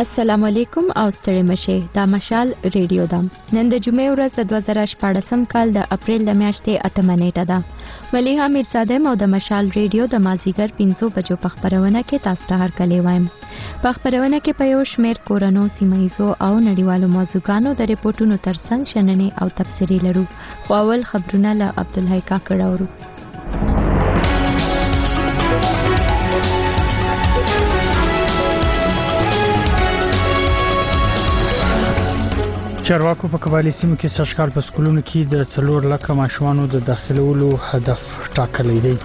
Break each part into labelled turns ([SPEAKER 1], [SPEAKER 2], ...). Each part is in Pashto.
[SPEAKER 1] السلام علیکم او ستړي مشه دا مشال ریډیو ده. نن د جمعې ورځ 2014 کال د اپریل د میاشتې 8 نیټه ده. ملیحه میرزاده مو د مشال ریډیو د مازیګر 5 بجو په خبرونه کې تاسو ته هرکلی وایم. په خبرونه کې په یو شمېر کورونو سیمایزو او نړیوالو موضوعاتو د ریپورتونو ترڅنګ شننې او تبصرې لرو. خو اول خبرونه له عبدالحی کاکړ اورو.
[SPEAKER 2] چارواکو په قبایلی سیمو کې سږکال په سکولونو کې د 4 لک ماشومانو د داخلولو هدف ټاکلی دی.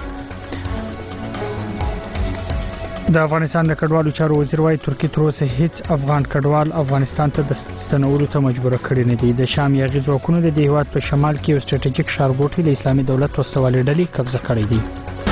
[SPEAKER 2] د افغانستان د کډوالو چارو وزیر وايي ترکیه تر اوسه هیڅ افغان کډوال افغانستان ته د ستنولو ته مجبور کړی نه دی. د شام یاغي ځواکونو د هیواد په شمال کې یو ستراتیژیک ښارګوټی د اسلامي دولت وسوالې ډلې قبضه کړی دی.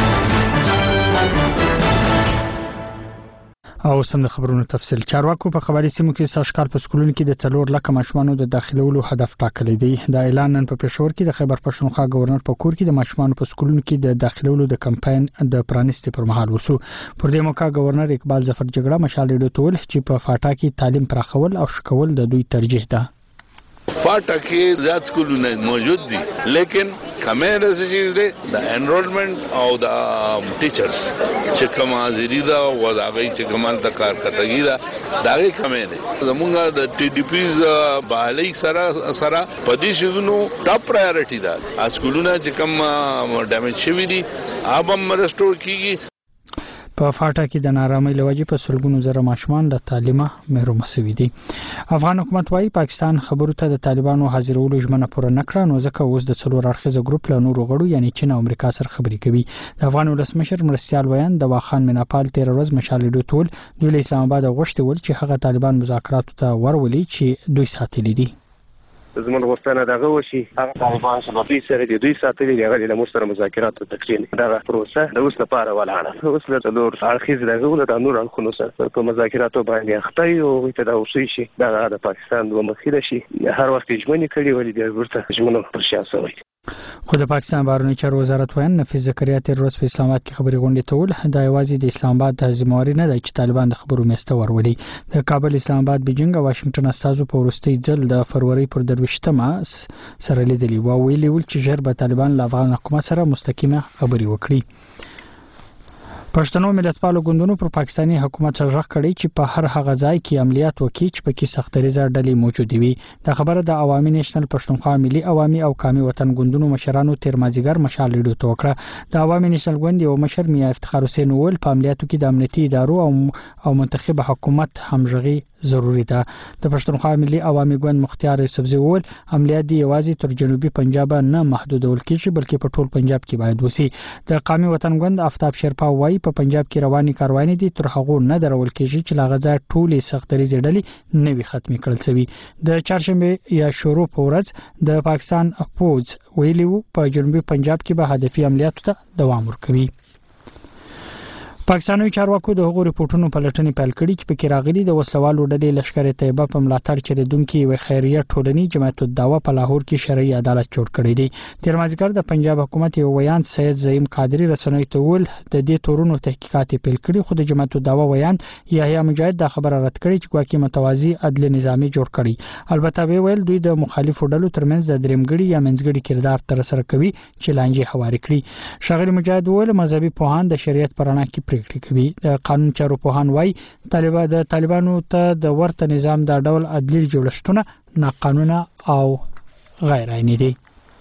[SPEAKER 2] او سم د خبرونو تفصیل. چارواکو په قبایلی سیمو کې سږکال په سکولونو کې د 4 لک ماشومانو د داخلولو هدف ټاکلی دی. دا اعلان نن په پېښور کې د خیبر پښتونخوا گورنر په کور کې د ماشومانو په سکولونو کې د داخلولو د کمپاین د پرانیستي پر مهال وشو. پر دې موقع گورنر اقبال ظفر جګړه مشال ریډیو ته ویل چې په فاټا کې تعلیم پراخول او شکول د دوی ترجیح ده.
[SPEAKER 3] فاټا کې زیات سکولونه موجود دي لیکن کمه رسې چیز دی د انرولمنت او د ټیچرز چې کوم حاضری دا او دا غي چې کمال د کار کټګی دا دغه کمه دی. زمونږ د ټي ډي پیز بالای سره پدې شګونو ټاپ پرایورټی ده. اسکولونه چې کوم ډیمیج شوی دي ابم ريسټور کیږي.
[SPEAKER 2] په فاټا کې د نارامۍ لوجې په سلګونو زره ماشومان له تعلیمه محروم شوي دي. افغان حکومت وايي پاکستان خبرو ته د طالبانو حاضرولو ژمنه پوره نکړه نو ځکه اوس د 4 اړخیزه ګروپ له نورو غړو یعنی چین او امریکا سره خبرې کوي. د افغان ولسمشر مرستیال ویان د واخان مناپال 13 ورځ مشال ریډیو ټول دوی له اسلام آباد غوښتي ول چې هغه طالبان مذاکراتو ته ورولي چې دوی ساتلي دي.
[SPEAKER 4] زموږ غوښتنه دغه وشي هغه طالبان چې دوی سره د دوی ساتلي دي هغه د مستر مذاکرات او تکرین دغه پروسه د اوس لپاره ولاړه. اوس له نور اړخیز دغه ول د نور اړخونو سره په مذاکراتو باندې اخته یو ته دا وشي شي د پاکستان دوه مخیره شي هر وخت ژمنې کړي ولې د ورته ژمنو پر شاسوي.
[SPEAKER 2] خو د پاکستان بهرنی چارو وزارت ویان نفیس زکریا تیر ورځ په اسلام آباد کې خبري غونډه تول دا یوازې د اسلام آباد د ذمہواری نه دی چې طالبان د خبرو میسته ورولي. د کابل اسلام آباد بیجینګ او واشنگټن استازو په ورستي ځل د فروری پر 23مه سره لیدلی و ویلي ول چې ژر به طالبان له افغان حکومت سره مستقیمه خبري وکړي. پښتنو ملتپالو ګوندونو پر پاکستانی حکومت ژغ کړی چې په هر هغه ځای کې عملیات وکړي چې پکې سختریزه ډلې موجود وي. دا خبره د عوامي نېشنل پښتونخوا ملي عوامي او قومي وطن ګوندونو مشرانو تیر مازیګر مشال ریډیو ته وکړه. د عوامي نېشنل ګوند یو مشر میا افتخار حسین ول په عملیاتو کې د امنیتي ادارو او منتخب حکومت همغږي ضروری ده. د پښتونخوا ملي عوامي ګوند مختار یوسفزي ول عملیات دی یوازې تر جنوبي پنجاب نه محدودول کیږي بلکې په ټول پنجاب کې باید وسی. د قومي وطن ګوند آفتاب شیرپا وایي په پنجاب کې رواني کاروانې دي تر هغه نه درول کیږي چې لاغزا ټولې سختریزې ډلې نوي ختمي کړل شوی. د چهارشنبه یا شروع په ورځ د پاکستان فوج ویلیو په جنوبي پنجاب کې به هدفي عملیاتو ته دوام ورکوي. پاکستاني چارواکو د هغو ریپورتونو په لټنې پیل کړي چې پکې راغلي د وسلوالو ډلې لشکر طیبه په ملاتړ چریدونکو یو خیریه ټولنی جمعیت الدعوه په لاهور کې شرعي عدالت جوړ کړی دی. تیر مازیګر د پنجاب حکومت یو ویان سید زعیم قادری رسنۍ ته ول د دې تورونو تحقیقات پیل کړي خو د جمعیت الدعوه ویان یحیی مجاهد دا خبره رد کړي چې ګواکې متوازی عدل نظامی جوړ کړي. البته به ویل دوی د مخالفو ډلو ترمنځ د درېمګړي یا منځګړي کردار تر سره کوي چې لانجې هواري کړي. شاغلی مجاهد ول مذهبي پوهان د شریعت پرانا کې پریکړې کوي. قانون چارو پوهان وای طالبانو ته د ورته نظام د ډول عدلي جوړښتونه ناقانونه او غیر عیني دي.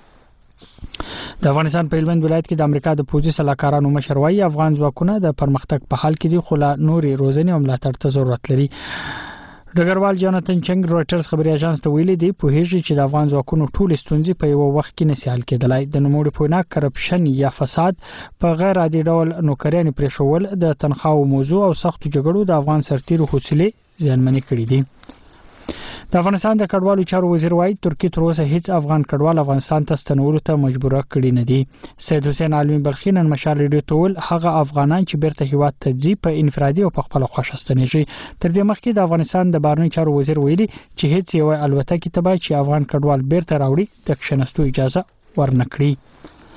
[SPEAKER 2] د افغانستان په هلمند ولایت کې د امریکا د پوځي سلاکارانو مشر وای افغان ځواکونه د پرمختګ په حال کې دي خو لا نوري روزنی او ملاتړ ته ضرورت لري. ډګروال جاناتن چنګ رويټرز خبري اژانس ته ویلي دی په هیڅ چې د افغان ځواکونو ټول ستونزې په یو وخت کې نشي حل کېدلای. د نوموړي په وینا کرپشن یا فساد په غیر عادي ډول نوکریان پرېښول د تنخواو موضوع او سختو جګړو د افغان سرتیرو حوصله زیانمنې کړې دي. د افغانستان د کډوالو چارو وزیر وايي ترکیه تر اوسه هیڅ افغان کډوال افغانستان ته ستنولو ته مجبور کړي نه دي. سید حسین عالمي بلخي نن مشال ریډیو ټول هغه افغانان چې بیرته هیواد ته ځي په انفرادي او په خپل خوښه ستنېږي. تر دې مخکې د افغانستان د بهرنی چارو وزیر ویلي چې هیڅ یو الوتکه ته به چې افغان کډوال بیرته راوړي د کښنستو اجازه ورنکړي.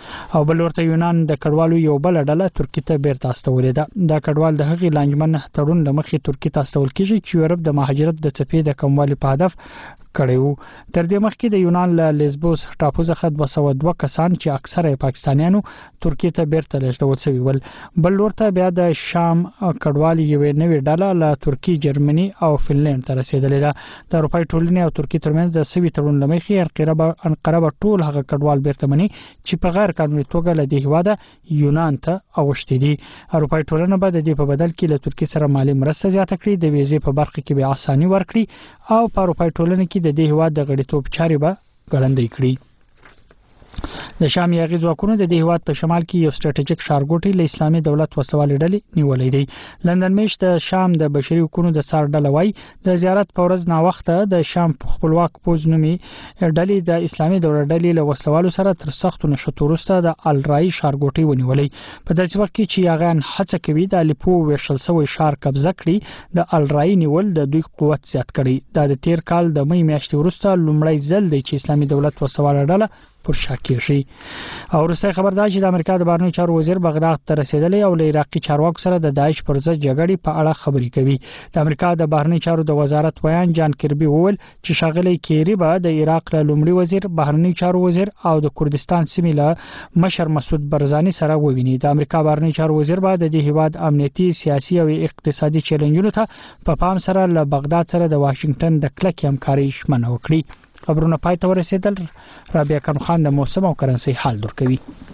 [SPEAKER 2] او بل ورته یونان د کډوالو یو بل ډله ترکی ته بیرته استولې ده. دا کډوال د هغې لانجمن تړون لمخې ترکی ته استول کیږي چې یورپ د مهاجرت د څپې د کموالي په هدف کړی وو. تر دې مخکې د یونان له لیزبوس ټاپو څخه 202 کسان چې اکثره پاکستانیانو ترکیه ته بیرته لېږدول شوي ول. بل ورته بیا د شام کډوال یوې نوې ډله له ترکیه، جرمني او فنلند ته رسیدلې ده. د اروپای ټولنې او ترکیه ترمنځ د سوي تړون لمخې انقره به ټول هغه کډوال بیرته مني چې په غیر قانوني توګه له دې هیواده یونان ته اوښتي دي. اروپای ټولنه به د دې په بدل کې له ترکیه سره مالی مرسته زیاته کړي، د ویزې په برخه کې به اساني ورکړي او په اروپای ټولنه کې د دې هیواد د غړیتوب چارې به ګړندۍ کړي. د شام یاغي ځواکونو د دې هیواد په شمال کې یو ستراتیژیک ښارګوټی له اسلامي دولت وسوالې ډلې نیولې دی. لندن میش د شام د بشري حقوقو د څار ډله وای د زیارت په ورځ نا وخته د شام خپلواک پوز نومي ډلې د اسلامي دولت ډلې له وسوالو سره تر سختو نشټو وروسته د الرای ښارګوټی ونیولې. په داسې وخت کې چې یاغیان هڅه کوي د الیپو ویشل شوی ښار قبضه کړي، د الرای نیول د دوی قوت زیات کړي. دا د تیر کال د مې میاشتې وروسته لومړی ځل دی چې اسلامي دولت وسواله ډله پر شا کېږي. او وروسته خبر دا چې د امریکا د بهرنیو چارو وزیر بغداد ته رسیدلی او له عراقي چارواکو سره د داعش پر ضد جګړې په اړه خبرې کوي. د امریکا د بهرنیو چارو د وزارت ویان جان کربي وویل چې ښاغلی کیری به د عراق له لومړي وزیر، بهرنیو چارو وزیر او د کردستان سیمې له مشر مسعود برزاني سره وویني. د امریکا بهرنیو چارو وزیر به د دې هیواد امنیتي، سیاسي او اقتصادي چیلنجونو ته په پام سره له بغداد سره د واشنگټن د کلکې همکارۍ ژمنه وکړي. خبرونه پای ته ورسېدل. رابعه کرم خان د موسم او کرنسي حال درکوي.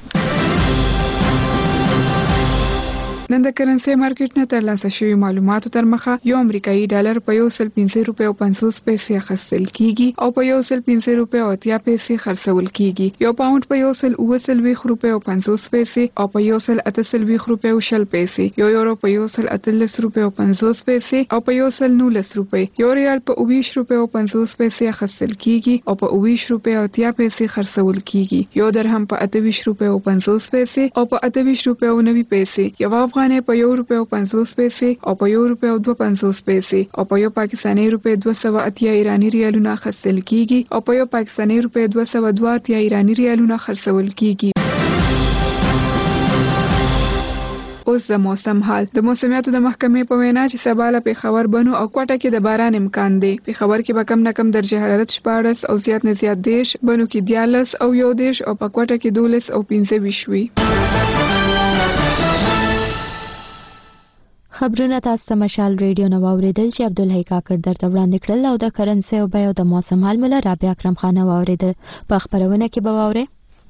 [SPEAKER 5] نن د کرنسي مارکیټ نه ترلاسه شوی معلوماتو تر مخه یو امریکایي ډالر په 1.50 روپیو 50 پیسې اخیستل کیږي او په 1.50 روپیو 80 پیسې خرڅول کیږي. یو پاوند په 1.20 روپیو 50 پیسې او په 1.80 روپیو 10 پیسې، یو یورو په 1.18 روپیو 50 پیسې او په 1.19 روپی، یو ریال په 20 روپیو 50 پیسې اخیستل کیږي او په 20 روپیو 80 پیسې خرڅول کیږي. یو درهم په 28 روپیو 50 پیسې او په 28 روپیو 90 پیسې، یو افغانۍ په 1 روپیو 50 پیسې او په 1 روپیو 2.50 پیسې او په یو پاکستاني روپی 280 ایرانی ریالونه خرڅل کیږي او په یو پاکستاني روپی 282 ایرانی ریالونه خرڅول کیږي. اوس د موسم حال. د موسمیاتو د محکمې په وینا چې سبا له پېښور، بنو او کوټه کې د باران امکان دی. پېښور کې به کم نه کم درجه حرارت 14 او زیات نه زیات 10، بنو کې 14 او 11 او په کوټه کې 12 او 15 وي.
[SPEAKER 1] خبرونه تاسو ته مشال ریډیو نو اوریدل چې عبدالحی کاکړ درته وړاندې کړل او د کرنسي او بیو د موسم حال مله رابعه اکرم خان اوریدل. په خبرونه کې به واورئ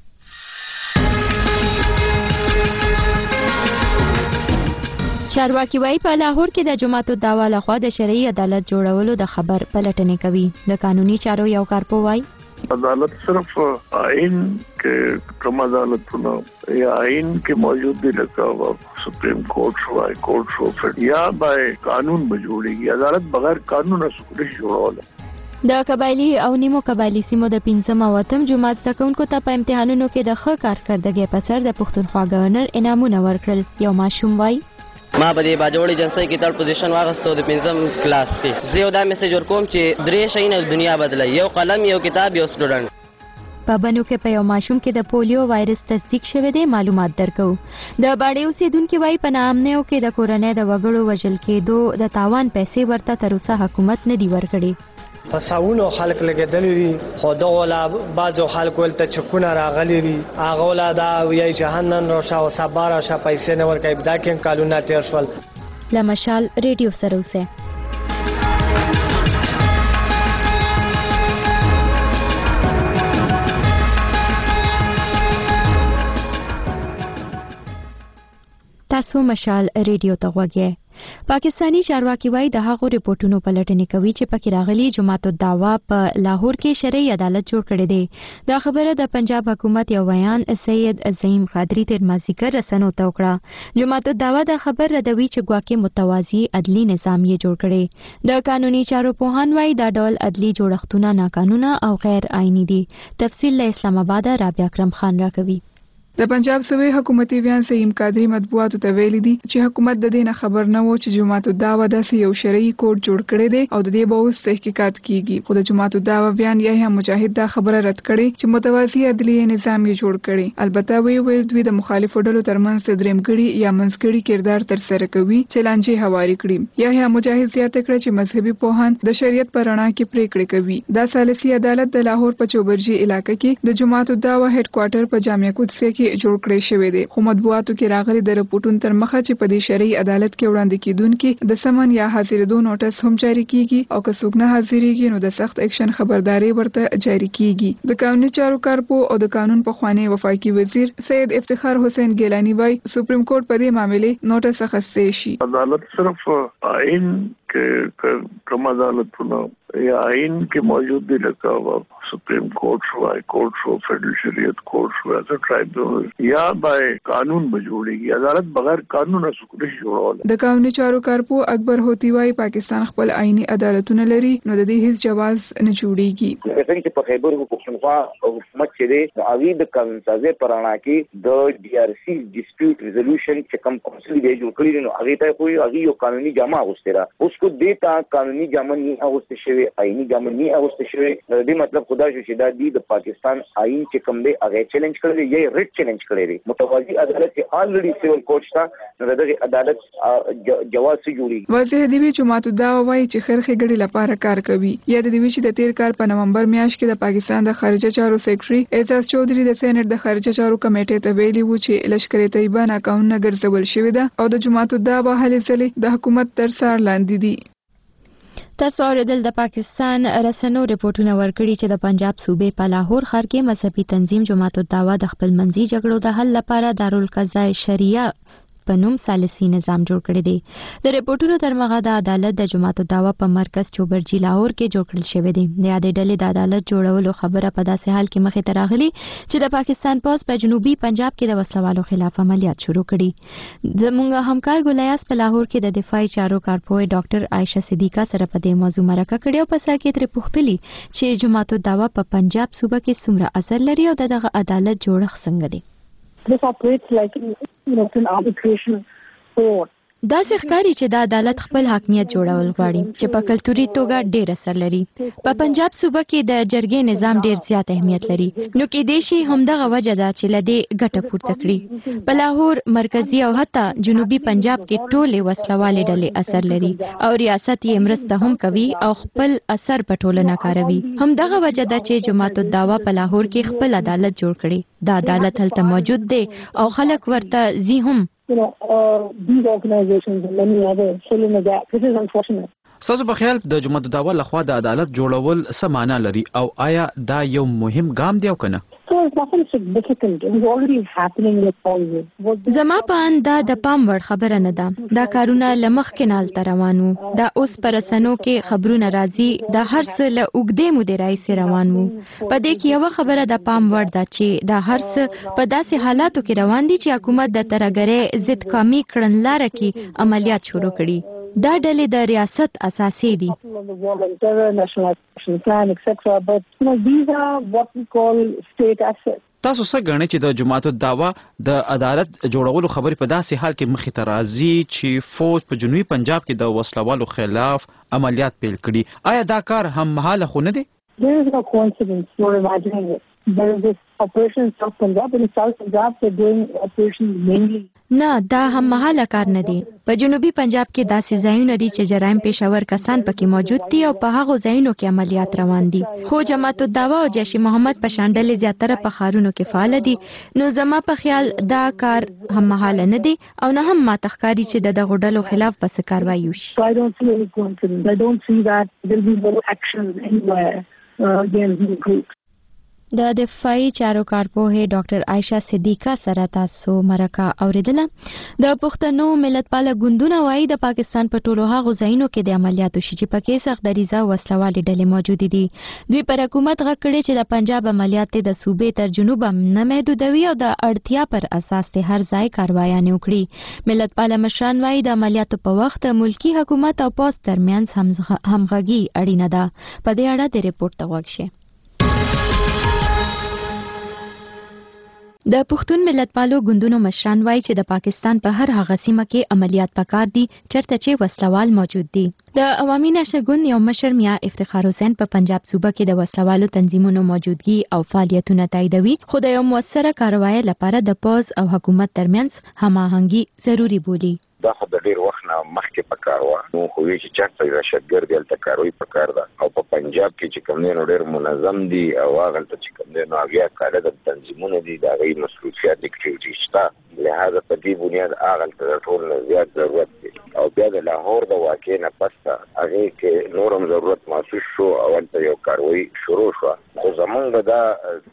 [SPEAKER 1] چارواکي وايي په لاهور کې د جماعت الدعوا لخوا د شرعي عدالت جوړولو د خبر پلټنې کوي. د قانوني چارو یو کارپو وايي
[SPEAKER 6] عدالت صرف آئین کې کم عدالتونه یا آئین کې موجود دي لکه سپریم کورٹ شو، ہائی کورٹ شو، یا بای قانون به جوړیږي. عدالت بغیر قانون نه سکولی جوړول.
[SPEAKER 1] د قبایلی او نیمو قبایلی سیمو د 15 او 8 جماعت زکونکو ته په امتحانونو کې د ښه کارکردګۍ په سر د پښتونخوا گورنر انعامونه ورکړل. یو ماشوم وايي
[SPEAKER 7] ما به د باجوړي جنسي کې تر پوزیشن واغستو د 5م کلاس کې. زه یو دا میسج ورکوم چې درې شیونه دنیا بدلای، یو قلم، یو کتاب، یو سټوډنټ.
[SPEAKER 1] په بنو کې په یو ماشوم کې د پولیو وایرس تصدیق شوی دی. معلومات درکو. د باډې اوسیدونکو وايي په نامنیو کې د کورنۍ د وګړو وژل کېدو د تاوان پیسې ورته تر اوسه حکومت نه دی ورکړي.
[SPEAKER 8] پساونو خلک لګیدلې دي خو دغه لا بعضو خلک ولته چکونه راغلي دي. هغه ولا دا وی جهنم روشا او صبر او شا پیسې نه ورکوي. دا کې کالونه تیر شول.
[SPEAKER 1] لمشال ریډیو سره اوسه. تاسو مشال ریډیو ته غوږی. پاکستانی چارواکي وايي د هغو ریپورتونو پلټنې کوي چې پکې راغلي جماعت الدعوا په لاهور کې شرعي عدالت جوړ کړی دی. دا خبره د پنجاب حکومت یو بیان سید عظیم قادری تر مازیګر رسنو ته وکړه. جماعت الدعوا دا خبر ردوي چې ګواکې متوازی عدلی نظام یې جوړ کړي. د قانوني چارو پوهان وايي دا ډول عدلی جوړښتونه ناقانونه او غیر آئینی دي. تفصیل له اسلام آباد رابعه اکرم خان راکوي.
[SPEAKER 5] د پنجاب صوبې حکومتي بیان سیم قادری مطبوعاتو ته ویلي دي چې حکومت د دې نه خبر نه و چې جماعت الدعوه داسې یو شرعي کوډ جوړ کړی دی او د دې به اوس تحقیقات کیږي. خو د جماعت الدعوه بیان یحیی مجاهد دا خبره رد کړې چې متوازی عدلیه نظام یې جوړ کړي. البته ویل دوی د مخالفو ډلو ترمنځ د درېمګړي یا منځګړي کردار تر سره کوي چې لانجې هواري کړي. یحیی مجاهد زیاته کړه چې مذهبي پوهان د شریعت پر رڼا کې پریکړې کوي. دا ثالثي عدالت د لاهور په چوبرجي علاقې کې د جماعت الدعوه هډ کوارټر په جامع قدسیه کې جوړ کړی شوی دی. خو مطبوعاتو کې راغلي د رپورټونو تر مخه چې په دې شرعي عدالت کې وړاندې کیدونکو د سمن یا حاضرېدو نوټس هم جاری کیږي او که څوک نه حاضرېږي نو د سخت اکشن خبرداري ورته جاری کیږي. د قانوني چارو کارپو او د قانون په خوانی وفاقي وزیر سید افتخار حسین ګیلانی وای سپریم کورټ په دې معاملې نوټس اخیستی شي.
[SPEAKER 6] عدالت صرف آئین के कम अदालतों या आइन के मौजूद भी लगा हुआ सुप्रीम कोर्ट हो, हाई कोर्ट हो, फेडरल शरीयत कोर्ट हो, ऐसा ट्राइब्यूनल या बाय कानून बजोड़ेगी अदालत बगैर कानून सुकुरिश जोड़ा.
[SPEAKER 5] د قانوني چارو کارپو اکبر هوتی وای پاکستان خپل آئینی عدالتونه لري نو د دې هیڅ جواز نه جوړیږي.
[SPEAKER 9] څنګه چې په خیبر پښتونخوا حکومت چې دی هغه د قانون سازي پرانا کې د ډي ار سی ډیسپیوټ ریزولوشن چې کوم کونسل دی جوړ کړی نو هغه ته کوئی هغه یو قانوني جامه اغوسته را اوس کو دیتا قانوني جامه نه اغوسته شوی آئینی جامه نه اغوسته شوی. دې مطلب خدا شو چې دا د پاکستان آئین چې کوم دی هغه چیلنج کړی دی یا ریټ چیلنج کړی دی. متوازی عدالت کې الریډي سیول کورټ شته نو دغه عدالت جواز جوړي.
[SPEAKER 5] وزیر دی جماعت الدعوه وایي چې خرخې ګډي لپاره کار کوي. یا د دې چې د تیر کال په نومبر میاشت کې د پاکستان د خارجه چارو سیکریټري اعزاز چودري د سېنات د خارجه چارو کمیټې ته ویلي و چې لشکر طیبه ناقانونه ګرځول شوې ده او د جماعت الدعوه هلې ځلې د حکومت تر سار لاندې دي.
[SPEAKER 1] تاسو اوریدل د پاکستان رسنیو رپورټونه ورکړي چې د پنجاب صوبې په لاهور ښار کې مذهبي تنظیم جماعت الدعوه د خپل منځي جګړو د حل لپاره دارالقضاء شریعه په نوم ثالثي نظام جوړ کړی دی. د رپورټونو تر مغه د عدالت د جماعت الدعوه په مرکز چوبرجي لاهور کې جوړ کړل شوی دی. د یادې ډلې د عدالت جوړولو خبره په داسې حال کې مخې ته راغلي چې د پاکستان پولیس په جنوبي پنجاب کې د وسلوالو خلاف عملیات شروع کړي. زموږ همکار ګلیاس په لاهور کې د دفاعي چارو کارپوه ډاکټر عائشه صدیقه سره په دې موضوع مرکه کړې او په ساکه تر پوښتلي چې جماعت الدعوه په پنجاب صوبه کې څومره اثر لري او دغه عدالت جوړښت څنګه دی.
[SPEAKER 10] This operates like an arbitration court.
[SPEAKER 1] دا ښکاري چې د عدالت خپل حاکمیت جوړول غواړي چې په کلتوري توګه ډېر اثر لري. په پنجاب صوبه کې د جرګې نظام ډېر زیات اهمیت لري نو کې دیشي همدغه وجه ده چې لدې ګټه پورته کړي. په لاهور مرکزی او حتی جنوبي پنجاب کې ټولې وسلوالې ډلې اثر لري او ریاست یې مرسته هم کوي او خپل اثر په ټولنه کاروي. همدغه وجه ده چې جماعت الدعوه په لاهور کې خپل عدالت جوړ کړي. دا عدالت هلته موجود دی او خلک ورته زی هم.
[SPEAKER 10] These organizations and many others fill in the gap. This is unfortunate.
[SPEAKER 11] ستاسو په خیال د جماعت الدعوه لخوا د عدالت جوړول څه معنا لري او آیا دا یو مهم ګام دی او کنه؟
[SPEAKER 1] زما په اند دا د پام وړ خبره نه ده. دا کارونه لمخ کې نال روانو. دا اوس پر سنو کې خبرونه راځي د هر څه له اوګدې مو دی راځي روانو. په دې کې یو خبره د پام وړ ده چې دا هر څه په داسې حالاتو کې روان دي چې حکومت د ترګرې ضد قومي کړنلاره کې عملیات شروع کړي. دا ډلې د ریاست اساسي دي.
[SPEAKER 11] تاسو څه غواړئ چې د جماعت الدعوه د عدالت جوړولو خبرې په داسې حال کې مخې ته راځي چې فوج په جنوبي پنجاب کې د وسلوالو خلاف عملیات پیل کړي؟ آیا دا کار هم مهاله خو نه دی؟
[SPEAKER 10] There is no coincidence. You're imagining it. There is this operation in South Punjab. In South Punjab, they're doing operations mainly.
[SPEAKER 1] نه دا هم مهاله کار نه دی. په جنوبي پنجاب کې داسې ځایونه دي چې جرایم پېښور کسان پکې موجود دي او په هغو ځایونو کې عملیات روان دي. خو جماعت الدعوه او جیش محمد په شان ډلې زیاتره په ښارونو کې فعال دي. نو زما په خیال دا کار هم مهاله نه دی او نه هم ماته ښکاري چې د دغو ډلو خلاف به څه کاروایي وشي.
[SPEAKER 10] So I don't see any coincidence. I don't see that there will be no action anywhere against the group.
[SPEAKER 1] د دفاعي چارو کارپوه ډاکټر عائشه صدیقه سره تاسو مرکه اوریدله. د پښتنو ملتپاله ګوندونه وایي د پاکستان په ټولو هغو ځایونو کې د عملیاتو شي چې پکې سخت دریزه وسلوالې ډلې موجودې دي. دوی پر حکومت غږ کړی چې د پنجاب عملیات د صوبې تر جنوب نه محدودوي او د اړتیا پر اساس ته هر ځای کاروایانې وکړي. ملتپاله مشران وایي د عملیاتو په وخت ملکی حکومت او پولیس ترمنځ همغږي اړینه ده. په دې اړه د ریپورت ته غوږ شئ. د پښتون ملتپالو ګوندونو مشران وایي چې د پاکستان په هر هغه سیمه کې عملیات پکار دي چرته چې وسلوال موجود دي. د عوامي نشر ګوند یو مشر میا افتخار حسین په پنجاب صوبه کې د وسلوالو تنظیمونو موجودګي او فعالیتونه تاییدوي، خو د یو موثره کاروایی لپاره د پوز او حکومت ترمنځ هماهنګي ضروری بولي.
[SPEAKER 12] دا خو د ډیر وخت نه مخکې پکار و، نو خو وی چې چاته راشدګر دی الته کاروي پکار ده، او په پنجاب کې چې کوم نه ډیر منظم دي او هغه ته چې کوم نه هغه کار د تنظیمونو دي دا غي مسؤلیت اکټیویټی شته، لہذا په دې بنیاد هغه ته ټول زیات ضرورت دی. او بیا د لاهور د واقع نه پسته هغه کې نورم ضرورت محسوس شو او الته یو کاروي شروع شو. خو زمونږ دا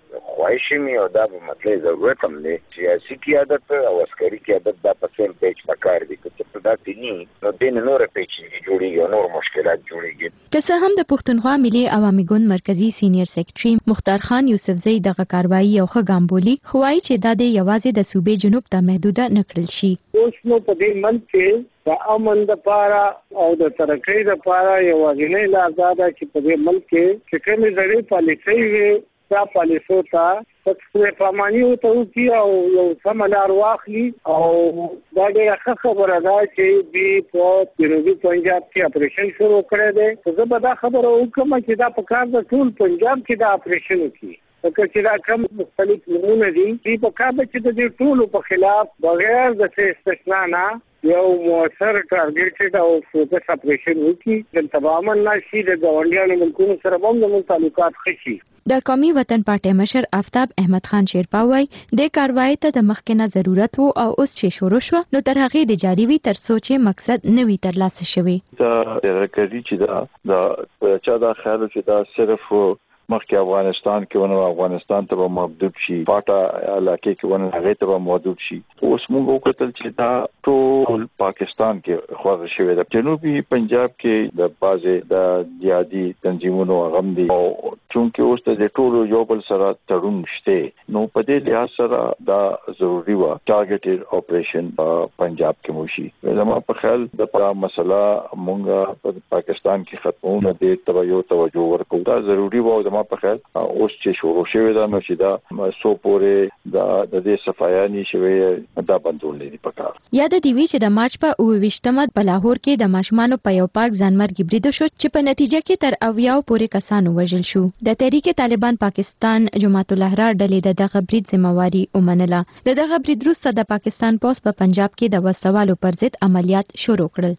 [SPEAKER 12] خواهش می او دا مطلب ضرورت هم دی سیاسي قیادت او عسکري قیادت دا په سیم پیج پکار دي چې دا تینی نو دین نور پیج جوړیږي نور مشکلات جوړیږي.
[SPEAKER 1] که څه هم د پښتونخوا ملي عوامي ګوند مرکزی سینیئر سیکریټري مختار خان یوسفزئی دغه کاروایی یو ښه ګام بولي، خو وايي چې دا د یوازې د صوبې جنوب ته محدوده نه کړل شي.
[SPEAKER 13] اوس نو په دې منځ کې د امن لپاره او د ترقۍ لپاره یو غنۍ لازمه چې په دې ملک کې چې کومې ځړې پالیسۍ وي دا پالیسو ته پکې پامانی وته کی او یو سملار واخلي، او دا ډېره ښه خبره ده چې دوی په جنوبي پنجاب کې اپریشن شروع کړی دی. زه به دا خبره وکړم چې دا په کار د ټول پنجاب کې دا اپریشن وکړي، ځکه چې دا کوم مختلف نمونه دي دوی په کار ده چې د دې ټولو په خلاف بغیر د څه استثنا نه یو موثر ټارګېټډ او فوکس اپریشن وکړي، د تماما نشي د ګاونډیانو ملکونو سره هم زموږ تعلقات ښه شي.
[SPEAKER 1] د قومي وطن پارټي مشر آفتاب احمد خان شیرپا وایي د کاروایی ته د مخکنه ضرورت وو او اوس چې شروع شو نو تر هغه د جاری وی تر سوچ مقصد نوي ترلاسه شوی.
[SPEAKER 6] دا راکړي چې دا چا دا خیال چې دا صرف مخکې افغانستان کې ونه افغانستان ته محدود شي، پاټا علاقې کې ونه هغه ته محدود شي. اوس موږ وکړل چې دا ټول پاکستان کې خواږه شوی د جنوبي پنجاب کې د بازه د جهادي تنظیمونو غم دي، او چونکه اوس د ټولو یو بل سره تړون شته نو په دې لحاظ سره دا ضروری و ټارګټډ اپریشن پنجاب کې موشي. زموږ په خیال د مسله مونږه په پاکستان کې ختمونه دي توجه ورکول دا ضروری و. زموږ په خیال اوس چې شروع شوی دا نو چې دا سو پورې د دې صفایانی شوی دا بندول دي پکار.
[SPEAKER 1] یاد دی وی چې د مارچ په 28مه په لاهور کې د ماشومانو په یو پارک ځانمرګي برید شو چې په نتیجه کې تر 90 پورې کسانو وژل شو. د تحریک طالبان پاکستان جماعت الاحرار ډلې دغه برید ذمہواری ومنله. دغه برید وروسته د پاکستان پولیس په پنجاب کې د وسوالو پر ضد عملیات شروع کړل.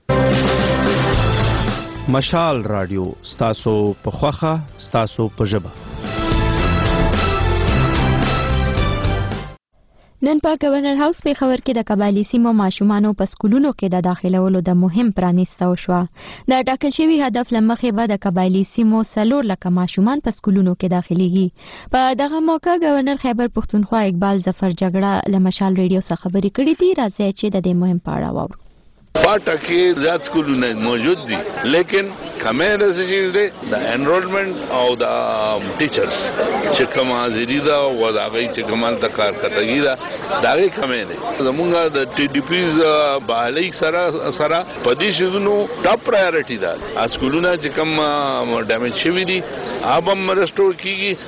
[SPEAKER 14] مشال رادیو ستاسو په خوخه ستاسو په ژبه.
[SPEAKER 1] نن په گورنر هاوس په خبر کې د قبایلی سیمو ماشومانو په سکولونو کې د داخلولو د مهم پرانیستو شو. د ټاکل شوی هدف لمخې به د قبایلی سیمو 4 لک ماشومان په سکولونو کې داخليږي. په دغه موقع گورنر خیبر پښتونخوا اقبال ظفر جګړه لمشال ریډیو څخه خبرې کړې دي. راځي چې د دې مهم پاړه واورو.
[SPEAKER 3] پاټا کې زیات سکولونه موجود دي، لیکن کمه رسې چیز دی د انرولمنت او د ټیچرز چې کوم حاضری دا او دا غي چې کمال د کار کتګی دا دغه کمه دی. زمونږ د ټي ډي پیز بالای سره په دې شنو ټاپ پرایورټي ده. سکولونه چې کوم ډیمیج شوی دي ابم ريسټور کیږي.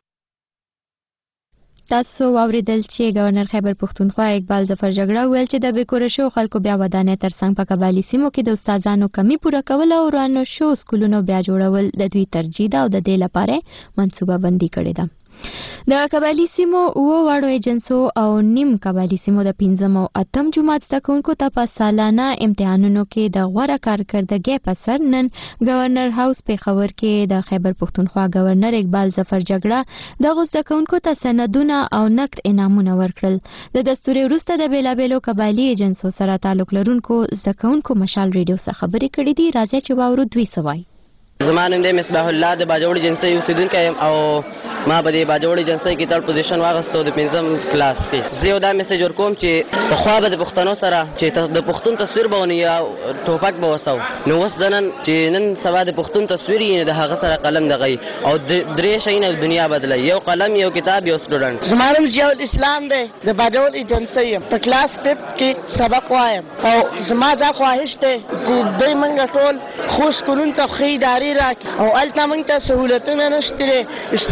[SPEAKER 1] تاسو واوریدل چې گورنر خیبر پښتونخوا اقبال ظفر جګړه ویل چې د بیکور شو خلکو بیا ودانې ترڅنګ په قبایلی سیمو کې د استادانو کمی پوره کول او رانو شو سکولونو بیا جوړول د دوی ترجیح ده او د دې لپاره منصوبه بندي کړې ده. د قبایلی سیمو او واړو ایجنسو او نیم قبایلی سیمو د 5م او 8م جماعت زده کوونکو ته په سالانه امتحانونو کې د غوړه کارکردګۍ په سر نن گورنر هاوس په خبر کې د خیبر پښتونخوا گورنر اقبال ظفر جګړه د زده کوونکو ته سندونه او نقد انعامونه ورکړل. د دستور وروسته د بیلابیلو قبایلی ایجنسو سره تعلق لرونکو زده کوونکو مشال ریډیو څخه خبرې کړې دي. راځي چې واورو دوی سوای.
[SPEAKER 7] زمانم د مصباح الله د باجوړي جنسي اوسیدونکو او ما په دې باجوړي جنسي کې تر پوزیشن واغستو د 5م کلاس کې. زه یو دا میسج ورکوم چې په خوا به د پښتنو سره چې د پښتون تصویر بونی یا ټوپک به وسو نو وس دنن چې نن سبا د پښتون تصویر یې د هغه سره قلم دغی او درې شي نه دنیا بدلای. یو قلم یو کتاب یو سټوډنټ.
[SPEAKER 15] زمانم ضیاء الاسلام دی د باجوړي جنسي په کلاس 5 کې سبق وایم او زما دا خواهش ده چې دوی منګه ټول خوش کولون ته خې ادارې راکړي او الته موږ ته سہولتونه نشته. استادانو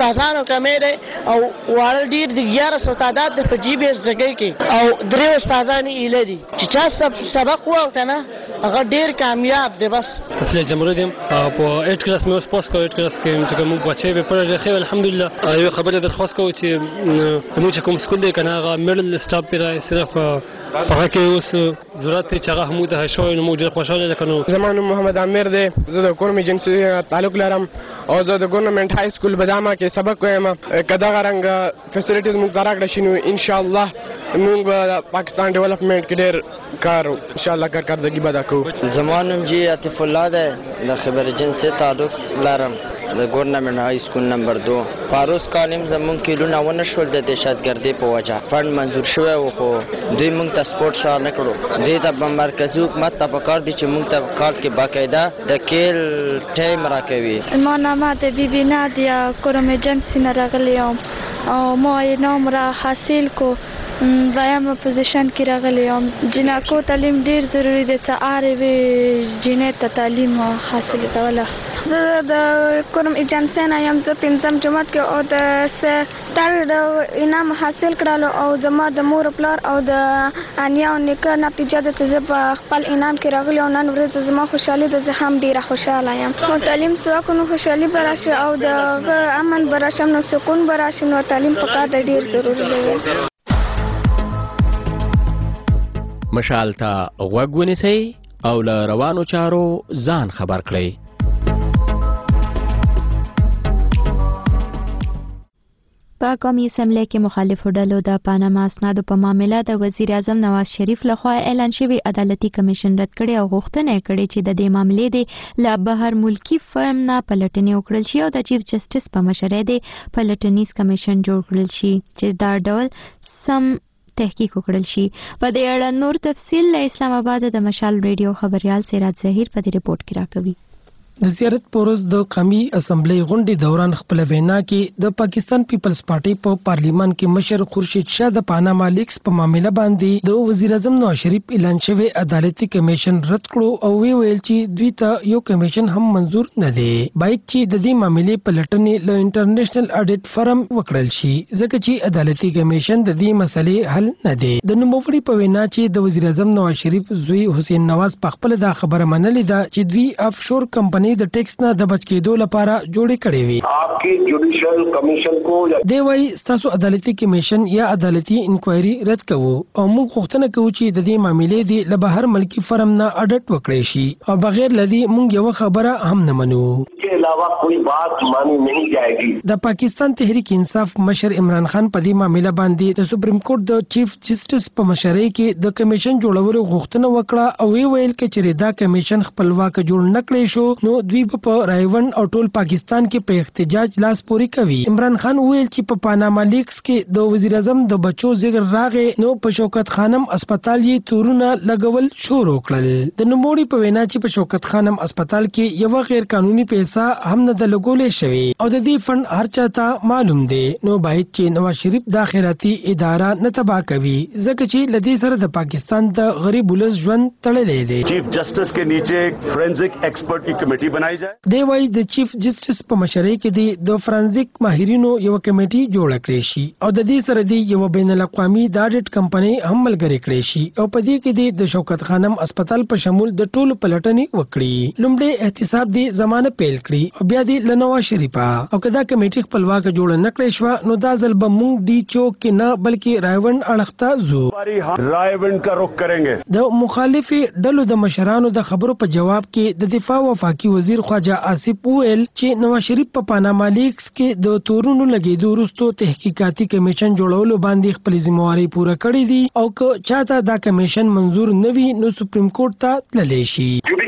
[SPEAKER 15] کال کمې دی او واړه ډېر د 1100 تعداد د په جی بي ایس ځګۍ کې او 3 استادان یې ایله دي چې چا سبق ووایه که نه هغه ډېر کامیاب دی. بس
[SPEAKER 16] اصلي جمهوریت یم په 8 کلاس مې اوس پاس کړو. 8 کلاس کې چې موږ بچی به پړ ډېر ښه الحمدلله. یو خبره درخواست کوو چې موږ چې کوم سکول دی که نه هغه میډل سټاپ پرې صرف هغه کې اوس ضرورت دی چې هغه موږ ته شوی نو موږ ډېر خوشحاله لکه نو.
[SPEAKER 17] زما نوم محمد عامر دی. زه د کورم ایجنسي تعلق لرم او زه د ګورنمنت های سکول بدامه کې سبق وایم. که دغه رنګه فیسیلیټیز موږ ته راکړه شي نو انشاءالله موږ به پاکستان ډیولپمنټ کې ډېر کار انشاءالله کارکردګي به دا کوو.
[SPEAKER 18] زما نوم جی عاطف الله دی. د خبر ایجنسي تعلق لرم د ګورنمنت های سکول نمبر 2. پاروس کالم زمونږ کلونه ونه شول د دهشتګردۍ په وجه فند منظور شوی و خو دوی موږ ته سپورټ شار نه کړو. دوی ته به مرکزي حکومت ته پکار دي چې موږ ته کال کې باقاعده د کیل ټایم راکوي.
[SPEAKER 19] ما نامه د بیبي نادیا کورم ایجنسي نه راغلی یم او ما انعام را حاصل کو دویم پوزیشن کې راغلی یم. جنکو تعلیم ډېر ضروري دی چې هرې جنۍ ته تعلیم حاصل کوله.
[SPEAKER 20] زه د کورم ایجنسي نه یم. زه 5م جماعت کې او د تر انعام حاصل کړلو او زما د مور پلار او د انیا او نیکه نتیجه ده چې زه په خپل انعام کې راغلی او نن ورځ زما خوشحالي ده. زه هم ډېره خوشحاله یم. نو تعلیم څه وکړو نو خوشحالي به راشي او د امن به راشي نو سکون به راشي. نو تعلیم پکار دی ډېر ضروري دی.
[SPEAKER 21] مشال ته غوږ ونیسئ او له روانو چارو ځان خبر کړئ.
[SPEAKER 1] په قومي اسمبلی کې مخالفو ډلو د پاناما اسنادو په معامله د وزیر اعظم نواز شریف لخوا اعلان شوی عدالتي کمیشن رد کړي او غوښتنه یې کړې چې د دې معاملې د له بهر ملکی فرم نه پلټنې وکړل شي او د چیف جسټس په مشرۍ د پلټنیز کمیشن جوړ کړل شي چې دا ډول سم تحقیق وکړل شي. په دې اړه نور تفصیل له اسلام آباد د مشال ریډیو خبريال سراج ظهیر په دې رپورت کې راکوي.
[SPEAKER 22] د زیارت پورز د قومي اسمبلی غونډې دوران خپل وینا کې د پاکستان پیپلز پارټي په پارلیمان کې مشر خورشید شاه د پاناما لیکس په معاملې باندې د وزیر اعظم نواز شریف اعلان شوی عدالتي کمیشن رد کړو او ویل چې دوی ته یو کمیشن هم منظور نه دی. باید چې د دې معاملې په لټنې له انټرنیشنل اډیټ فرم وکړل شي ځکه چې عدالتي کمیشن د دې مسلې حل نه دی. د نوموړي په وینا چې د وزیر اعظم نواز شریف زوی حسین نواز په خپل دا خبره منلې ده چې دوی افشور کمپنی د ټیکس نه د بچ کېدو لپاره جوړې کړې وي.
[SPEAKER 23] आपकी judicial commission को
[SPEAKER 22] دی وای ستاسو عدالتي کمیشن یا عدالتي انکوایري رد کوو او موږ غوښتنه کوو چې د دې معاملې د لبهر ملکی فرم نه اډټ وکړي شي او بغیر لدی موږ یو خبره هم نه منو.
[SPEAKER 23] के अलावा कोई बात मानी नहीं जाएगी.
[SPEAKER 22] د پاکستان تحریک انصاف مشر عمران خان په دې معاملې باندې د سپریم کورټ د چیف جسټس په مشرۍ کې د کمیشن جوړولو غوښتنه وکړه او ویل چې دا کمیشن خپلواک جوړ نکړي شو نو دوی په رایوند او ټول پاکستان کې په احتجاج لاس پوري کوي. عمران خان ویل چې په پاناما لیکس کې د وزیر اعظم د بچو ذکر راغې نو په شوکت خانم اسپیټال یې تورونه لګول شروع کړل. د نوموړي په وینا چې په شوکت خانم اسپیټال کې یو غیر قانوني پیسې هم نه د لګولې شوی او د دې فند هر چاته معلوم دی نو باید چې نواز شریف د خیراتي اداره نه تباہ کوي ځکه چې لدی سره د پاکستان د غریب ولس ژوند تړلې دی.
[SPEAKER 23] Chief justice के नीचे फोरेंसिक एक्सपर्ट की कमेटी बनाई जाए.
[SPEAKER 22] دی وای د چیف جسټس په مشرۍ کې د فرانزیک ماهرینو یو کمیټي جوړ کړی شي او د دې سره دی یو بین الاقوامي د اډیټ کمپنۍ هم ملګری کړی شي او په دې کې د شوکت خانم اسپیټال په شمول د ټولو پلټنې وکړي. لومړی احتساب دی زمانه پیل کړی او بیا دی لنواز شریف او کدا کمیټي خپلواک جوړ نه کړی شو نو دا ځل به موږ دی چوک کې نه بلکې رایوند اړخته زو
[SPEAKER 23] رایوند کا رخ کریں گے.
[SPEAKER 22] د مخالفي ډلو د مشرانو د خبرو په جواب کې د دفاع وفاقي وزیر خواجه آصف ویل چې نواز شریف په پاناما لیکس کې د تورونو لګیدو وروسته تحقیقاتي کمیشن جوړولو باندې خپل ذمہواری پوره کړې دي او که چاته دا کمیشن منظور نه وي نو سپریم کورټ ته تللی شي.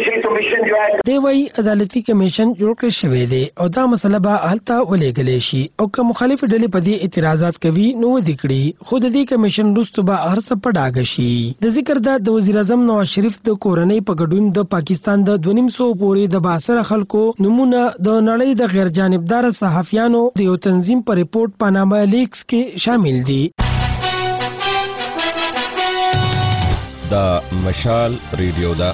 [SPEAKER 22] دی وای عدالتي کمیشن جوړ کړی شوی دی او دا مسله به هلته ولېږلی شي او که مخالف ډلې په دې اعتراضات کوي نو ودې کړي خو د دې کمیشن وروسته به هر څه په ډاګه شي. د ذکر د وزیر اعظم نواز شریف د کورنۍ په ګډون د پاکستان د 250 پورې د باثره خلکو نمونه د نړۍ د غیر جانبدار صحافیانو د یو تنظیم په ریپورت پاناما لیکس کې شامل دي.
[SPEAKER 14] دا مشال ریډیو دا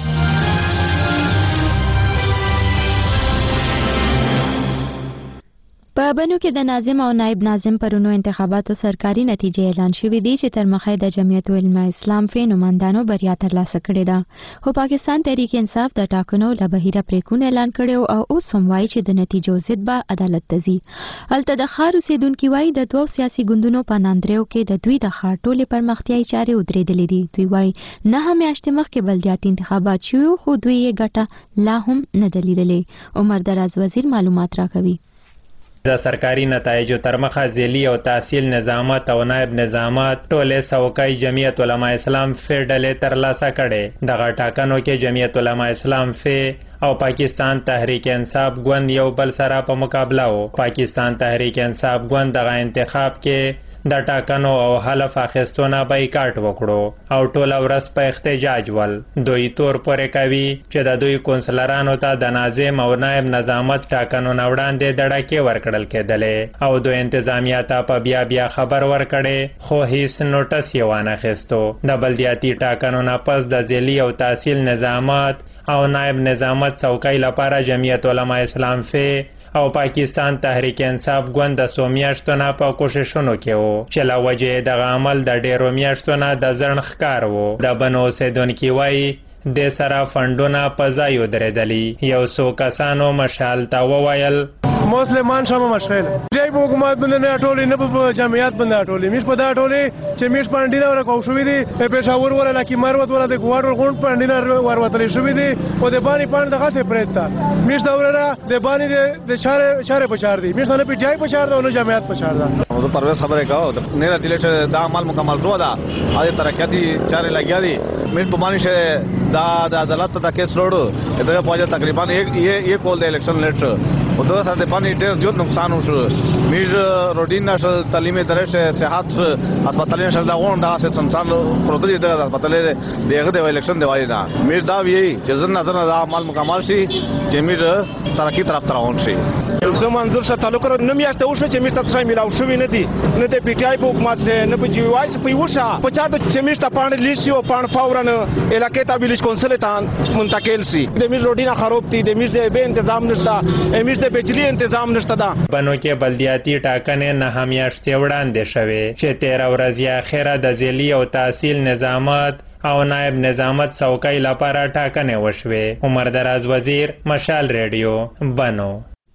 [SPEAKER 1] په بنو کې د ناظم او نائب ناظم پرونو انتخاباتو سرکاري نتیجې اعلان شوې دي چې تر مخه د جمعیت العلماء اسلام فی نمائندانو بریا ترلاسه کړې ده، خو پاکستان تحریک انصاف د ټاکنو له بهیره پریکون اعلان کړو او اوس هم وایي چې د نتیجو ضد به عدالت ته ځي. هلته د ښار اوسیدونکي وایي د دوو سیاسي ګوندونو په ناندریو کې د دوی د ښار ټولې پرمختیایي چارې ودرېدلې دي. دوی وایي 9 میاشتې مخکې بلدیاتي انتخابات شوي خو دوی یې ګټه لا هم نه ده لیدلې. عمر دراز وزیر معلومات راکوي.
[SPEAKER 2] د سرکاري نتایجو تر مخه ذیلی او تحصیل نظامت او نائب نظامت ټولې څوکۍ جمعیت علماء اسلام فی ډلې ترلاسه کړې. دغه ټاکنو کې جمعیت علماء اسلام فی او پاکستان تحریک انصاف ګوند یو بل سره په مقابله و. پاکستان تحریک انصاف ګوند دغه انتخاب کې د ټاکنو او حلف اخیستونه بایکاټ وکړو او ټوله ورځ په احتجاج ول. دوی تور پورې کوي چې د دوی کونسلرانو ته د ناظم او نائب نظامت ټاکنو نه وړاندې دړکې ورکړل کېدلې او دوی انتظامیه ته په بیا خبر ورکړې خو هیڅ نوټس یې وانخیستو. د بلدیاتي ټاکنو نه پس د ذیلی او تحصیل نظامت او نائب نظامت څوکۍ لپاره جمعیت علماء اسلام فی او پاکستان تحریک انصاف ګوند د څو میاشتو نه په کوششونو کې و چې له وجې دغه عمل د ډېرو میاشتو نه د ځنډ ښکار و. د بنو اوسېدونکي وایي د سره فنډونه په ځای ودرېدلي. یو څو کسانو مشال ته وویل
[SPEAKER 4] مسلمان شمه مشغل جای په حکومت باندې نه ټولې نه په جمعیت باندې ټولې میش په دا ټولې چې میش پاندینه ورکو شوې دي په پېښور ولا لکه مروت ولا د ګواډ غونډ پاندینه وروتلې شوې دي او د باندې پاند دغه څه پرېتا میش دا ورره د باندې د چاره په چار دي میش نه په جای په چار ده او جمعیت په چار ده.
[SPEAKER 8] او پرویز خبره کاو نه را دي چې دا عمل مکمل شو دا اې ترقیاتي چاره لګیا دي میش په باندې شه دا د عدالت ته کیس لوړو دغه په تقریبا یک کول د الیکشن لیټر او دا سره د باندې ډېر زیات نقصان وشو. میز روډین نشل تعلیمي درشه صحت هسپتالونه شل دا غون دا څه سنسان پروتې د هسپتالې دغه د الیکشن دی وایي دا میز دا وی چې زنه نظر دا عمل مکمل شي چې میز ترقی طرف روان شي.
[SPEAKER 4] زه منظور سره تعلق لرم. نو میاشته وشو چې میز تاسو ملاو شوې نه دي نه د پی ټی آی په حکومت سره نه په جی وای سره په وشا په چا د چې میز ته پاند لیسي او پاند فورن علاقې ته ویلیج کونسل ته منتقل سي. د میز روډینا خراب دي د میز به تنظیم نشته میز د بجلی تنظیم نشته ده.
[SPEAKER 2] بنو کې بلدیاتي ټاکنې 9 میاشتې وړاندې شوې چې 13 ورځې اخیره د ذیلی او تحصیل نظامت او نائب نظامت څوکۍ لپاره ټاکنې وشوې. عمر دراز وزیر مشال ریډیو بنو.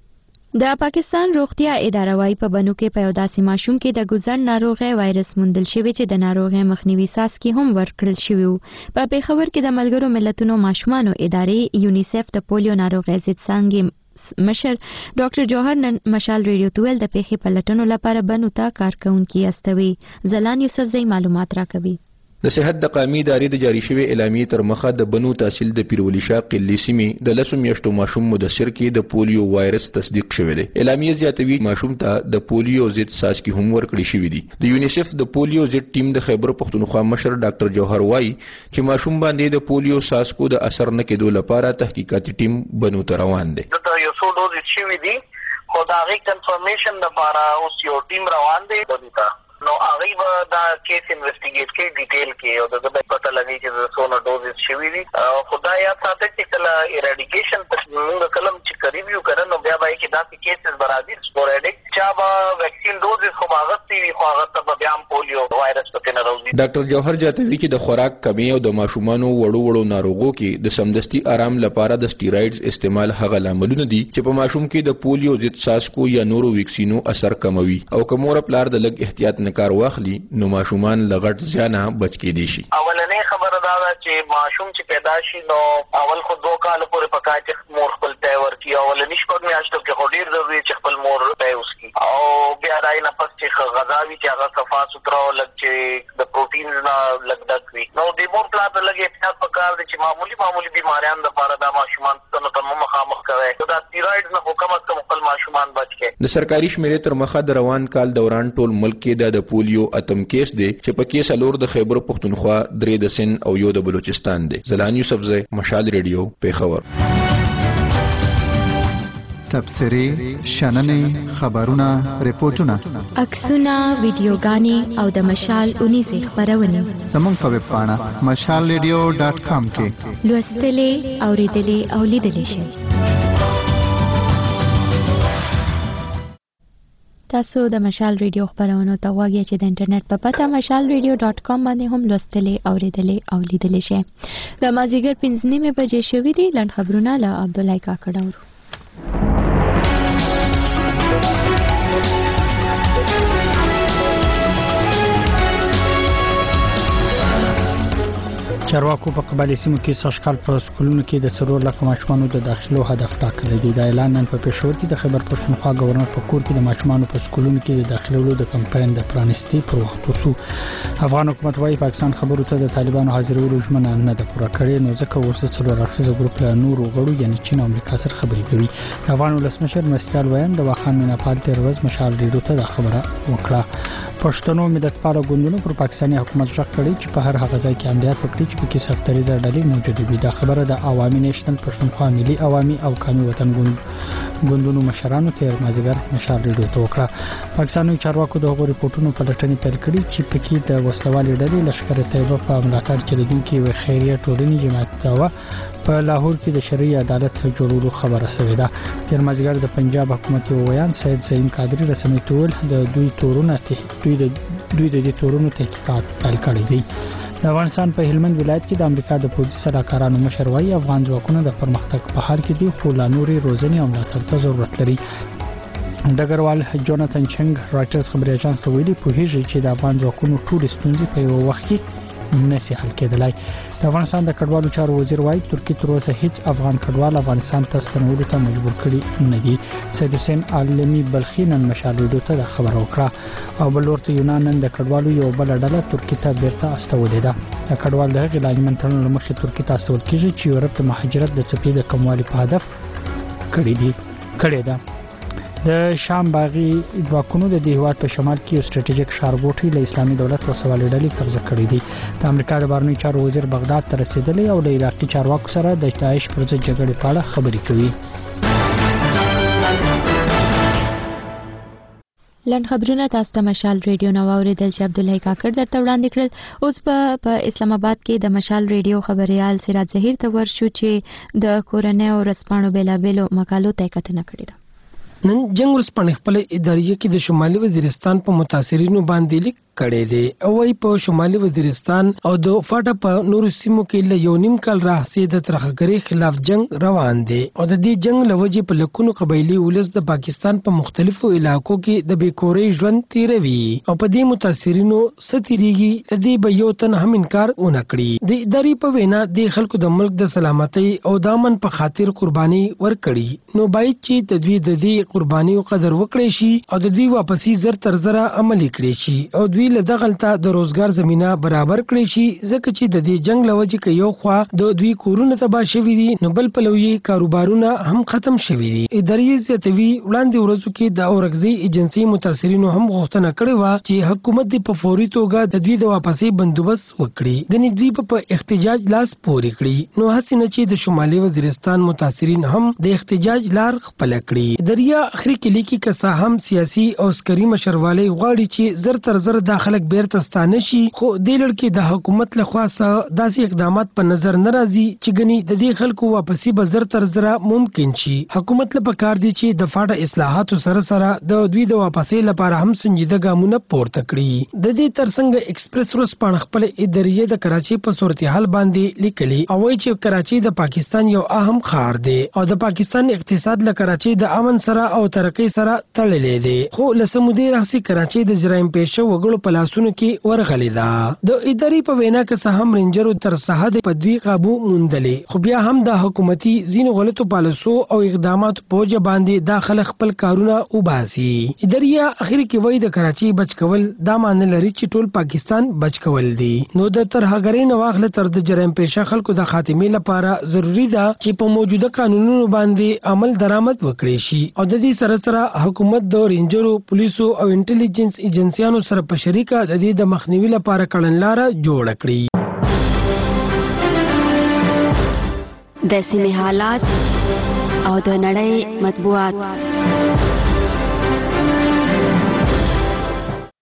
[SPEAKER 1] د پاکستان روغتیا اداره وايي په بنو کې په یو داسې ماشوم کې د ګوزن ناروغي وایرس موندل شوی چې د ناروغي مخنیوي څاڅکي هم ورکړل شوی وو. په پېښور کې د ملګرو ملتونو ماشومانو ادارې یونیسف د پولیو ناروغي ضد څانګې مشر ډاکټر جوهر نن مشال ریډیو ته ویل د پیښې پلټنو لپاره بنو ته کارکونکي استوي. زلان یوسفزئی معلومات راکوي.
[SPEAKER 24] د صحت د قومي ادارې د جاری شوی اعلامیې تر مخه د بنو تحصیل د پیرولي شاه قلی سیمې د 10 میاشتو ماشوم مدثر کې د پولیو وایرس تصدیق شوی دی. اعلامیې زیاتوي ماشوم ته د پولیو ضد څاڅکي هم ورکړي شوی دي. د یونیسف د پولیو ضد ټیم د خیبر پختونخوا مشر ډاکټر جوهر وایي چې ماشوم باندې د پولیو څاڅکو د اثر نه کېدو لپاره تحقیقاتي ټیم بنو ته روان دی.
[SPEAKER 25] دا یو څو ډوز شوی دي خو دا غي کنفرمیشن لپاره اوس یو ټیم روان دی بنو ته. نو هغه به دا کیس انویسټیګیټ کوي ډیټیل کې او دغه پته لګي چې څونه ډوزز شوي دي. خدای یا ساته چې کله ایراډیکیشن موږ کلم چې قریب یو کړه نو بیا به کې داسې کیسز برابر سپوریډک چا به ویکسین ډوزز خو هغه وي خو هغه ته بیا هم پولیو وایرس پکې نه راوځي.
[SPEAKER 24] ډاکټر جوهر جاتوي چې د خوراک کمی او د ماشومانو وړو ناروغو کې د سمدستي آرام لپاره د سټیرایډز استعمال هغه لاملونه دي چې په ماشوم کې د پولیو ضد څاڅکو یا نورو ویکسینو اثر کموي او کومور پلار د لګ احتیاط کار واخلي نو ماشومان لغټ زیانه بچ کېدي شي.
[SPEAKER 25] اولنې خبره دا ده چې ماشوم چې پیدا شي نو اول خو 2 کال پورې پکای چې مور خپل ځای ورکړي او ولني شپږ میاشتو کې خو ډېر ضروري چې خپل مور ځای وسکي او بیا دای نه پس چې غذا وي چې هغه صفا سوتره او لږ چې د پروټینز نه لږ ډک وي نو د مور پلار ته لږ احتیاط پکار دی چې معمولی بیماریان لپاره دا ماشومان ته مخامخ کوي. دا سټیرایډز نه کم از کم خپل ماشومان بچ کړي.
[SPEAKER 24] د سرکاري شمیرې تر مخه د روان کال دوران ټول ملک کې د پولیو اتم کیس دی چې په کې څلور د خیبر پختونخوا، 3 د سند او یو د بلوچستان دی. زلان یوسفزئی مشال ریډیو پیښور.
[SPEAKER 26] تبصرې، شننې، خبرونه، ریپورتونه،
[SPEAKER 1] عکسونه، ویډیوګانې او د مشال اونیزې خبرونه
[SPEAKER 26] زموږ په ویب پاڼه mashalradio.com کې
[SPEAKER 1] لوستلې، اوریدلې او لیدلې شئ. تاسو د مشال ریډیو خبرونو ته غواړئ چې د انټرنیټ په پته mashalradio.com باندې هم لوستلې اوریدلې او لیدلې شئ. د مازیګر 5:30 بجې شوې دي. لنډ خبرونه له عبدالله کاکړ اورو.
[SPEAKER 5] چارواکو په قبایلي سیمو کې سږکال په سکولونو کې د 4 لک ماشومانو د داخلو هدف ټاکلی دی. دا اعلان نن په پېښور کې د خیبر پښتونخوا گورنر په کور کې د ماشومانو په سکولونو کې د داخلولو د کمپاین د پرانیستي پر وخت وشو. افغان حکومت وايي پاکستان خبرو ته د طالبانو حاضرولو ژمنه نه ده پوره کړې، نو ځکه ورسره 4 اړخیزه ګروپ له نورو غړو یعنی چین او امریکا سره خبرې کوي. د افغان ولسمشر مرستیال ویان د واخان میناپال تیر ورځ مشال ریډیو ته د خبره وکړه. پښتنو مددپاله ګوندونو پر پاکستاني حکومت ژغ کړی چې په هر هغه ځای کې عملیات وکړي چې پکې سختریزه ډلې موجوده وي. دا خبره د عوامي نېشنل پښتونخوا ملي عوامي او قومي وطن ګوندونو مشرانو تیر مازیګر مشال ریډیو ته وکړه. پاکستاني چارواکو د هغو ریپورتونو په لټنې پیل کړي چې پکې د وسلوالې ډلې لشکر طیبه په ملاتړ چلیدونکي یوې خیریه ټولنې جماعت دوا په لاهور کې د شرعي عدالت جوړولو خبره شوې ده. تیر مازیګر د پنجاب حکومت ویان سید زعیم قادری رسمي ټول د دوی د دې تورونو تحقیقات پیل کړي دي. د افغانستان په هلمند ولایت کې د امریکا د پوځي سلاکارانو مشر وايي افغان ځواکونه د پرمختګ په حال کې دي خو لا نورې روزنې او ملاتړ ته ضرورت لري. ډګروال جوناتن چنګ رائټرز خبري اژانس ته ویلي پوهیږي چې د افغان ځواکونو ټول ستونزې په یو وخت کې نشي حل کېدلای. د افغانستان د کډوالو چارو وزیر وايي ترکیه تر اوسه هیڅ افغان کډوال افغانستان ته ستنولو ته مجبور کړي نه دي. سید حسین عالمي بلخي نن مشال ریډیو ته خبر وکړه او بل ورته یونان نن د کډوالو یو بل ډله ترکیه ته بیرته استولې ده. د کډوال د هغې لاجمن تړون له مخې ترکیه ته استول کېږي چې یورپ د مهاجرت د څپې د کموالي په هدف کړې ده. د شام باغی ځواکونو د هیواد په شمال کې یو سټریټیژیک ښارګوټی له اسلامي دولت وسوالې ډلې قبضه کړې دي. د امریکا د بهرنیو چارو وزیر بغداد ته رسیدلی او له عراقي چارواکو سره د داعش پر ضد جګړې په اړه خبرې کوي.
[SPEAKER 1] لنډ خبرونه تاسو ته مشال ریډیو نو اوریدل چې عبدالله کاکړ درته وړاندې کړل. اوس په اسلام آباد کې د مشال ریډیو خبريال سراج ظهیر ته ورشو چې د کورنۍ او رسپانو بیلابېلو مقالو ته کتنه کړې ده.
[SPEAKER 22] نن جنگ ورسپانې خپل ادارې کې د شمالي وزیرستان په متاثرینو باندې لیک کړی دی او وايي په شمالي وزیرستان او د فاټا په نورو سیمو کې له یو نیم کال راهیسې د ترهګرۍ خلاف جنگ روان دی او د دې جنگ لوجې په لکونو قبایلی ولس د پاکستان په مختلفو علاقو کې د بیکورۍ ژوند تیروي او په دې متاثرینو ستیریږي د دې به یو تن هم انکار ونه کړي. د ادارې په وینا د خلکو د ملک د سلامتۍ او د امن په خاطر قرباني ورکړي نو باید چې د دې قربانیو قدر وکړي شي او د دوی واپسی زر تر زره عملي کړي شي او دوی له دغلطه د روزګار زمينه برابر کړي شي ځکه چې د دې جنگ لوجې کې یو خوا د دوی کورونه تباہ شوي دي نو بل پلوي کاروبارونه هم ختم شوي دي. ادارې زیاتوي وړاندې ورځو کې د اورګزي ایجنسی متاثرینو هم غوښتنه کړې و چې حکومت د په فوري توګه د دوی د واپسی بندوبست وکړي غني دوی په احتجاج لاس پوري کړي نو حسینه چې د شمالي وزیرستان متاثرین هم د احتجاج لار خپل کړي. دریا اخري کې لیکي کسا هم سیاسي او عسکري مشرواله غواړي چې زر تر زر داخلك بیرته ستانه شي خو د لړکې د حکومت لخوا داسې اقدامات په نظر ناراضي چې غني د دې خلکو واپسی به زر تر زر ممکن شي. حکومت له پکار دي چې د فاټا اصلاحات سره سره د دوی د واپسی لپاره هم سنجیده ګامونه پورته کړي. د دې ترڅنګ ایکسپریس ورځپاڼه خپل ادارې د کراچي په صورتحال باندې لیکلي او وايي چې کراچي د پاکستان یو اهم ښار دی او د پاکستان اقتصاد له کراچي د امن سره او ترقۍ سره تړلې دی خو لسمودي راځي کراچي د جرایم پېښو وګړو په لاسونو کې ورغلې ده. د ادارې په وینا کې سهم رینجرو تر ساحه په دوی قابو موندلې خو بیا هم د حکومتي زینو غلطو پالیسو او اقدامات په وجه باندې داخله خپل کارونه وباسي. ادارې اخر کې وایي د کراچي بچ کول دا معنی لري چې ټول پاکستان بچ کول دي نو د ترهګرۍ نه واخله تر د جرایم پېښه خلکو د خاتمې لپاره ضروری ده چې په موجوده قانونونو باندې عمل درآمد وکړي شي او د دې سره سره حکومت د رینجرو پولیسو او انټيليجنس ایجنسيانو سره په شریکه د دې د مخنیوي لپاره کړنلاره جوړ کړي.
[SPEAKER 9] د سیمې حالات او د نړۍ مطبوعات.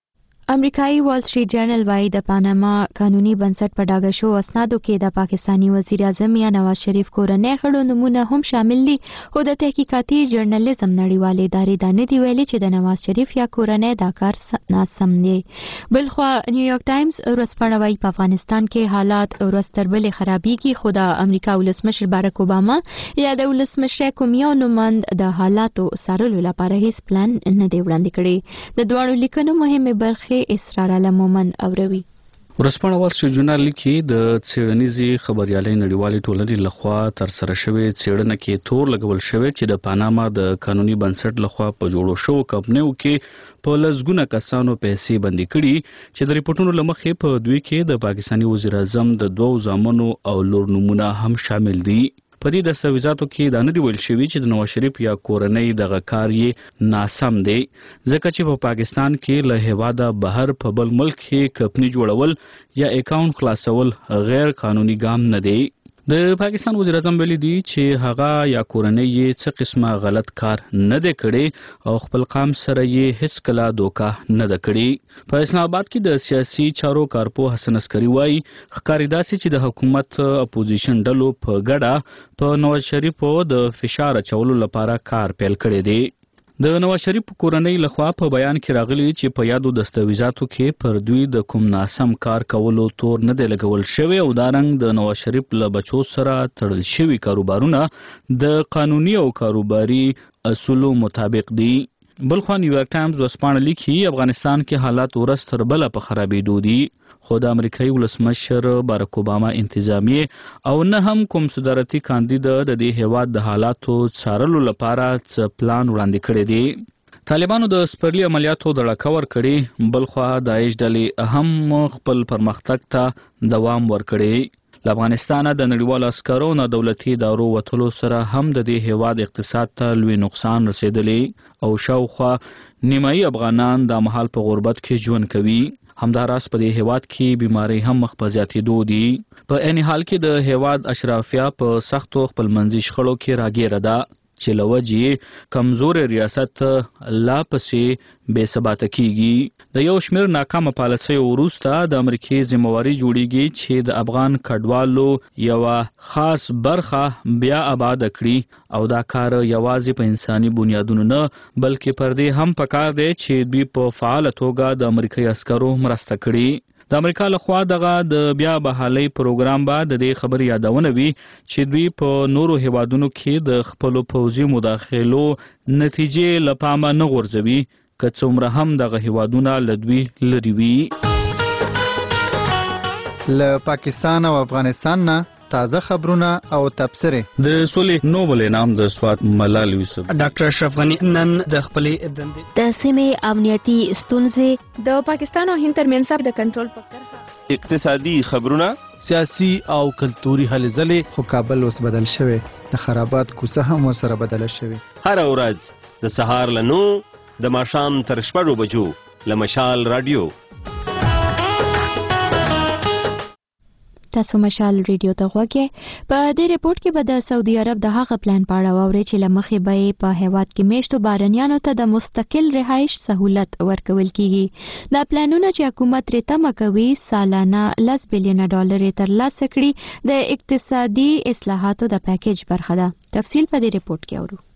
[SPEAKER 1] امریکایي وال سټریټ جرنل وايي د پاناما قانوني بنسټ په ډاګه شو اسنادو کې د پاکستاني وزیر اعظم یا نواز شریف کورنۍ غړو نمونه هم شامل دي خو د تحقیقاتي ژورنالیزم نړیوال ادارې دا نه دی ویلي چې د نواز شریف یا کورنۍ دا کار ناسم دی. بلخوا نیویارک ټایمز ورځپاڼه وايي په افغانستان کې حالات ورځ تر بلې خرابېږي خو د امریکا ولسمشر بارک اوباما یا د ولسمشر کوم یو نماند د حالاتو څارلو لپاره هیڅ پلان نه دی وړاندې کړی. د دواړو لیکنو مهمه برخه اسرار علمومن اوروي.
[SPEAKER 3] ورځپاڼه وال سټریټ جرنل لیکي د څېړنیزې خبريالۍ نړیوالې ټولنې لخوا تر سره شوې څېړنه کې تور لګول شوی چې د پاناما د قانوني بنسټ لخوا په جوړو شو کمپنیو کې په لږونه کسانو پیسې بندي کړي چې د ریپورتونو لمخې په دوی کې د پاکستاني وزیر اعظم د دوو زامنو او لور نمونه هم شامل دي. په دې دستاویزاتو کې دا نه دی ویل شوی چې د نواز شریف یا کورنۍ دغه کار یې ناسم دی ځکه چې په پاکستان کې له هیواده بهر په بل ملک کې کمپنی جوړول یا اکاونټ خلاصول غیر قانوني ګام نه دی. د پاکستان وزیر اعظم ویلي دی چې هغه یا کورنۍ یې څه قسمه غلط کار نه دی کړی او خپل قام سره یې هیڅ کله دوکه نه ده کړې. په اسلام آباد کې د سیاسي چارو کارپو حسن عسکري وایي ښکاري داسې چې د حکومت اپوزیشن ډلو په ګډه په نواز شریف د فشار اچولو لپاره کار پیل کړی دی. د نواز شریف کورنۍ لخوا په بیان کې راغلی چې په یادو دستاویزاتو کې پر دوی د کوم ناسم کار کولو تور نه دی لګول شوی او دارنګ د نواز شریف له بچو سره تړل شوي کاروبارونه د قانوني او کاروباري اصولو مطابق دي. بلخوا نیویارک ټایمز ورځپاڼه لیکي افغانستان کې حالات ورځ تر بله په خرابېدو دي خو د امریکایي ولسمشر بارک اوباما انتظامیې او نه هم کوم صدارتي کاندید د دې هیواد د حالاتو څارلو لپاره څه پلان وړاندې کړی دی. طالبانو د سپرلي عملیاتو دړه ورکړي بلخوا داعش ډلې هم خپل پرمختګ ته دوام ورکړي. له افغانستانه د نړیوالو عسکرو نه دولتي ادارو وتلو سره هم د دې هیواد اقتصاد ته لوی نقصان رسیدلی او شاوخوا نیمایي افغانان د مهال په غربت کې ژوند کوي. همداراز په دې هیواد کې بیماری هم مخ په زیاتېدو دي. په عین حال کې د هیواد اشرافیه په سختو خپلمنځي شخړو کې راګیره ده چې له وجې کمزور ریاست لا پسې بې ثباته کیږي. د یو شمېر ناکامه پالیسیو وروسته د امریکې ذمہواري جوړیږي چې د افغان کډوالو یوه خاص برخه بیا آباد کړي او دا کار یوازې په انساني بنیادونو نه بلکې پر دې هم پکار دی چې دوی په فعاله توګه د امریکایي عسکرو مرسته کړي. د امریکا لخوا دغه د بیا بحالۍ پروګرام به د دې خبرې یادونه وي چې دوی په نورو هیوادونو کې د خپلو پوځي مداخلو نتیجې له پامه نه غورځوي که څومره هم دغه هیوادونه له دوی لرې وي.
[SPEAKER 26] له پاکستان او افغانستان نه تازه خبرونه او تبصرې.
[SPEAKER 3] د سولې نوبل انعام د سوات ملال یوسف
[SPEAKER 6] ډاکټر اشرف غنی نن د خپلې دندې
[SPEAKER 9] د سیمې امنیتي ستونزې
[SPEAKER 10] د پاکستان او هند ترمنځ د کنټرول په کرښه
[SPEAKER 14] اقتصادي خبرونه
[SPEAKER 11] سیاسي او کلتوري هلې ځلې.
[SPEAKER 26] خو کابل اوس بدل شوی د خرابات کوڅه هم ورسره بدله شوې.
[SPEAKER 14] هر ورځ د سهار له 9 د ماښام تر 6 بجو له مشال رادیو.
[SPEAKER 1] تاسو مشال ریډیو ته غوږی. په دې ریپورت کې به د سعودي عرب د هغه پلان په اړه واورئ چې له مخې به په هیواد کې میشتو بهرنیانو ته د مستقل رهایش سهولت ورکول کیږي. دا پلانونه چې حکومت ترې تمه کوي سالانه $10 بلین ترلاسه کړي د اقتصادي اصلاحاتو د پیکیج برخه ده. تفصیل په دې ریپورت کې اورو.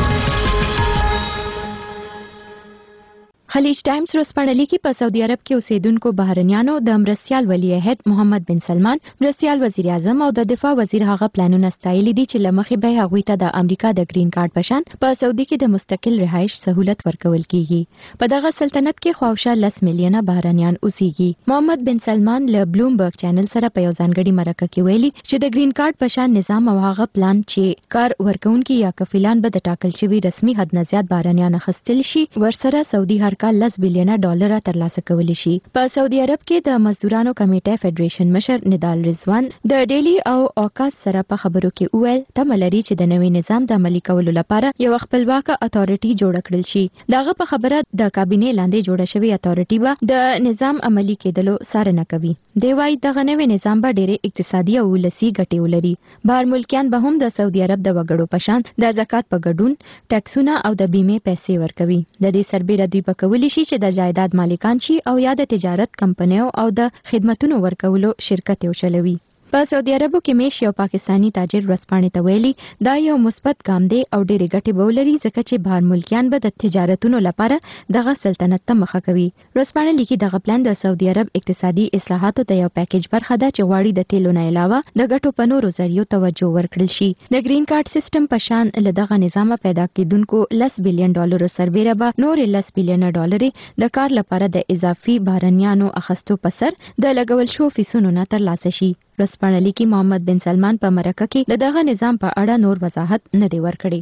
[SPEAKER 1] خلیج ټایمز ورځپاڼه لیکي په سعودي عرب کې اوسیدونکو بهرنیانو د مرستیال ولی عهد محمد بن سلمان، مرستیال وزیر اعظم او د دفاع وزیر هغه پلانونه ستایلي دي چې له مخې به هغوی ته د امریکا د گرین کارت په شان په سعودي کې د مستقل رهایش سهولت ورکول کیږي. په دغه سلطنت کې خواوشا 10 میلیونه بهرنیان اوسېږي. محمد بن سلمان له بلومبرګ چینل سره په یو ځانګړي مرکه کې ویلي چې د گرین کارت په شان نظام او هغه پلان چې کار ورکونکي یا کفیلان به د ټاکل شوي رسمي حد نه زیات بهرنیان اخیستل شي ورسره سعودي هر کال $10 بلین ترلاسه کولی شي. په سعودي عرب کې د مزدورانو کمیټه فدریشن مشر ندال رضوان د ډیلی او اوقاس سره په خبرو کې وویل تمه لري چې د نوي نظام د عملي کولو لپاره یو خپلواکه اتارټي جوړ کړل شي. دغه په خبره د کابینې لاندې جوړه شوی اتارټي به د نظام عملي کېدلو څارنه کوي. دی وايي دغه نوي نظام به ډېرې اقتصادي او ولسي ګټې ولري. بهر ملکیان به هم د سعودي عرب د وګړو په شان د زکات په ګډون ټیکسونه او د بیمې پیسې ورکوي. د دې سربېره دوی به کولی شي چې د جایداد مالکان شي او یا د تجارت کمپنیو او د خدماتو ورکولو شرکت وچلوي. په سعودي عربو کې میش یو پاکستانی تاجر ورسپانې ته ویلي دا یو مثبت ګام دی او ډېرې ګټې به ولري ځکه چې بهر ملکیان به د تجارتونو لپاره دغه سلطنت ته مخه کوي. ورسپانې لیکي دغه پلان د سعودي عرب اقتصادي اصلاحاتو د یو پیکیج برخه ده چې غواړي د تیلو نه علاوه د ګټو په نورو ذریعو توجه ورکړل شي. د گرین کارت سیستم په شان له دغه نظام پیدا کیدونکو $10 بلین سربېره به نور $10 بلین د کار لپاره د اضافي بهرنیانو اخستو په سر د لګول شو فیسونو نه ترلاسه شي. ورسپانې لیکي محمد بن سلمان په مرکه کې دغه نظام په اړه نور وضاحت نه دی ورکړی.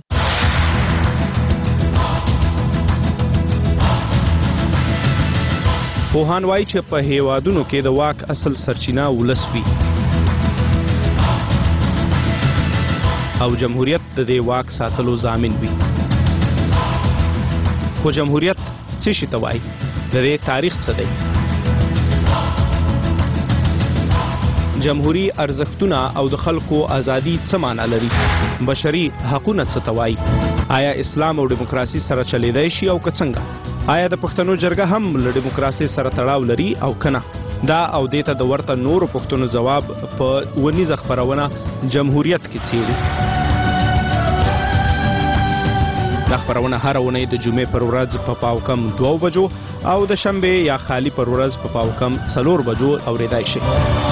[SPEAKER 7] پوهان وایي چې په هیوادونو کې د واک اصل سرچینه ولس وي او جمهوریت د دې واک ساتلو ضامن وي. خو جمهوریت څه شي ته وایي؟ د دې تاریخ څه دی؟ جمهوری ارزښتونه او د خلکو ازادي څه معنا لري؟ بشري حقوقونه څه ته وایي؟ آیا اسلام او دیموکراسي سره چلیدای شي او که څنګه؟ آیا د پښتنو جرګه هم له دیموکراسي سره تړاو لري او کنه؟ دا او دیته د ورته نورو پښتنو جواب په ونیزه خبرونه جمهوریت کې څیړي. دا خبرونه هر ونې د جمعې پر ورځ په پاوکم 2 بجو او د شنبه یا خالی پر ورځ په پاوکم 4 بجو اوریدای شي.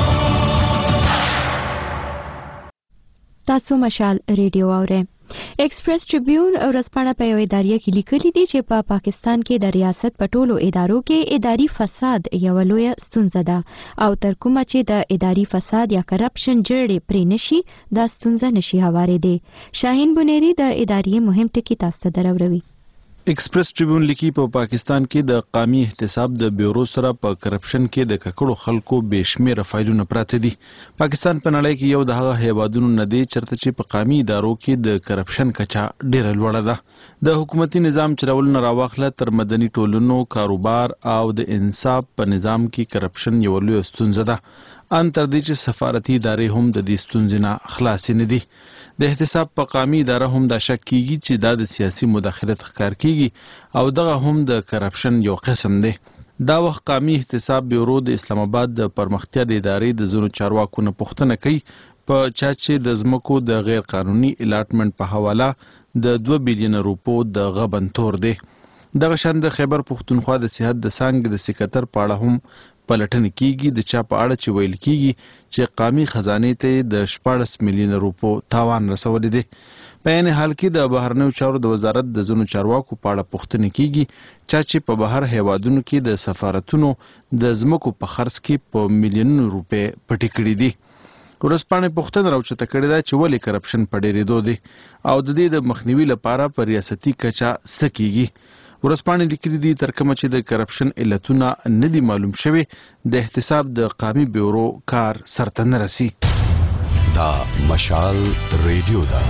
[SPEAKER 1] تاسو مشال ریډیو اورئ. ایکسپریس ټریبیون ورځپاڼه په یو ادارې کې لیکلي دي چې په پاکستان کې د ریاست په ټولو ادارو کې اداري فساد یو لوی ستونزه ده او تر کومه چې د اداري فساد یا کرپشن جړې پرې نشي دا ستونزه نشي هوارېدی. شاهین بنيري د ادارې مهم ټکي تاسو ته دروروي.
[SPEAKER 11] ایکسپریس ټریبیون لیکي په پاکستان کې د قومي احتساب د بیورو سره په کرپشن کې د ککړو خلکو بشمیره فایلونه پراته دي. پاکستان په نړۍ کې یو د هغه هیوادونو نه دی چرته چې په قومي ادارو کې د کرپشن کچا ډیره لوړه ده. د حکومتي نظام چلول نه راوخله تر مدني ټولنو، کاروبار او د انصاف په نظام کې کرپشن یو لوی ستونزه ده. ان تر دې چې سفارتي ادارې هم د دې ستونزې نه خلاص نه دي. د احتساب په قومي اداره هم دا شک کیږي چې دا د سیاسي مداخلت ښکار کیږي او دغه هم د کرپشن یو قسم دی. دا وخت قومي احتساب بیورو د اسلام آباد د پرمختیا د ادارې د زونو چارواکو نه پوښتنه کوي په چا چې د ځمکو د غیر قانوني الاټمنټ په حواله د 2 بلین روپو د غبن تور دی. دغه شان د خیبر پښتونخوا د صحت د څانګې د سکرټر په اړه هم پلټنه کیږي د چا په اړه چې ویل کیږي چې قومي خزانه ته د 14 میلیون روپو تاوان رسول دي. په عین حال کې د بهرنیو چارو د وزارت د زونو چارواکو په اړه پوښتنه کیږي چې په بهر هیوادونو کې د سفارتونو د ځمکو په خرڅ کې په میلیونونو روپے پټې کړې دي. ورسپانې پوښتنه راوچته کړې ده چې ولې کرپشن په ډېرېدو دی او د دې د مخنیوي لپاره په ریاستي کچا څه کیږي. ورسپانې لیکلي دي تر کومه چې د کرپشن علتونه نه دي معلوم شوي د احتساب د قومي بیورو کار سرته نه رسي.
[SPEAKER 12] دا مشال ریډیو ده.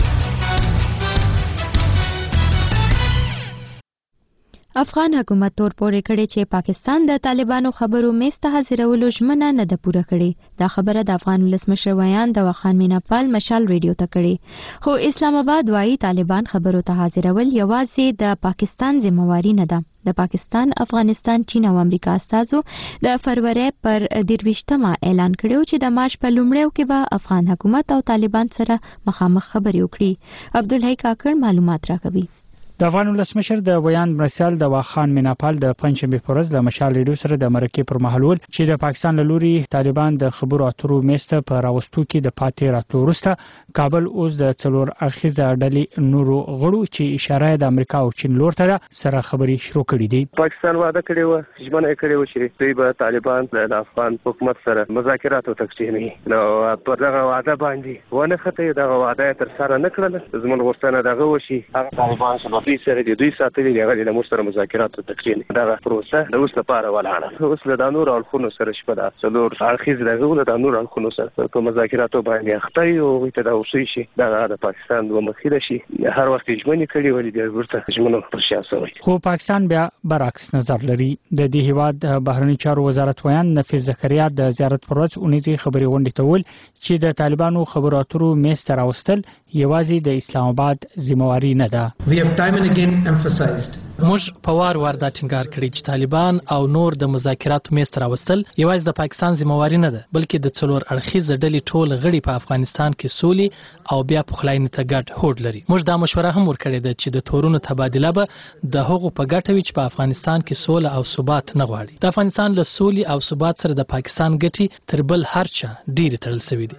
[SPEAKER 1] افغان حکومت تور پورې کړي چې پاکستان د طالبانو خبرو میسته حاضرولو ژمنه نه ده پوره کړې. دا خبره د افغان ولسمشر ویان د وخان میناپال مشال ریډیو ته کړي. خو اسلام آباد وایي طالبان خبرو ته حاضرول یوازې د پاکستان ذمہواری نه ده. د پاکستان، افغانستان، چین او امریکا استازو د فروری پر 23مه اعلان کړو چې د مارچ په لومړیو کې به افغان حکومت او طالبان سره مخامخ خبرې وکړي. عبدالحی کاکړ معلومات راکوي.
[SPEAKER 5] د افغان ولسمشر د بیان مرسل د واخان میناپال د پنځمې پر ورځ د مشال ریډیو سره د مرکې پر مهال ول چې د پاکستان له لوري طالبان د خبرو اترو میسته په راوستو کې د پاتې راتلو وروسته کابل اوس د څلور اړخیزه ډلې نورو غړو چې اشاره د امریکا او چین لور ته سره خبرې شروع کړې دي.
[SPEAKER 13] پاکستان وعده کړې و ژمنه کړې و چې دوی به طالبان د افغان حکومت سره مذاکرات او تکشیني نو پر دغه وعده باندې ونه خته دغه وعده تر سره نه کړل. زموږ غوښتنه دغه وشي هغه طالبان سره د دوی ساتلي دغه د موږ مذاکرات او تکشیني دغه پروسه د اوس لپاره ولاړه. اوس له نور اړخونو سره شپه د څلور اړخیز دغه د نور اړخونو سره په مذاکراتو باندې اخته یو ته دا وشي شي دغه د پاکستان دوه مخې شي هر وخت ژمنې کړي ولې د ورته ژمنو پر شاسوي.
[SPEAKER 5] خو پاکستان بیا برعکس نظر لري. د دې هیواد بهرنی چارو وزارت ویان نفیس زکریا د زیارت پر ورځ اونیزي خبري غونډه ته ول چې د طالبانو خبرو اترو میسته راوستل یوازې د اسلام آباد ذمہواری نه ده.
[SPEAKER 15] We have time and again emphasized موږ په وار دا ټینګار کړی چې طالبان او نور د مذاکراتو میز ته راوستل یوازې د پاکستان ذمہواري نه ده بلکې د څلور اړخیزه ډلې ټول غړي په افغانستان کې سولې او بیا پخلاینې ته ګډ هوډ لري. موږ دا مشوره هم ورکړې ده چې د تورونو تبادله به د هغو په ګټه وي چې په افغانستان کې سوله او ثبات نه غواړي. د افغانستان له سولې او ثبات سره د پاکستان ګټې تر بل هر چا ډېرې تړل شوي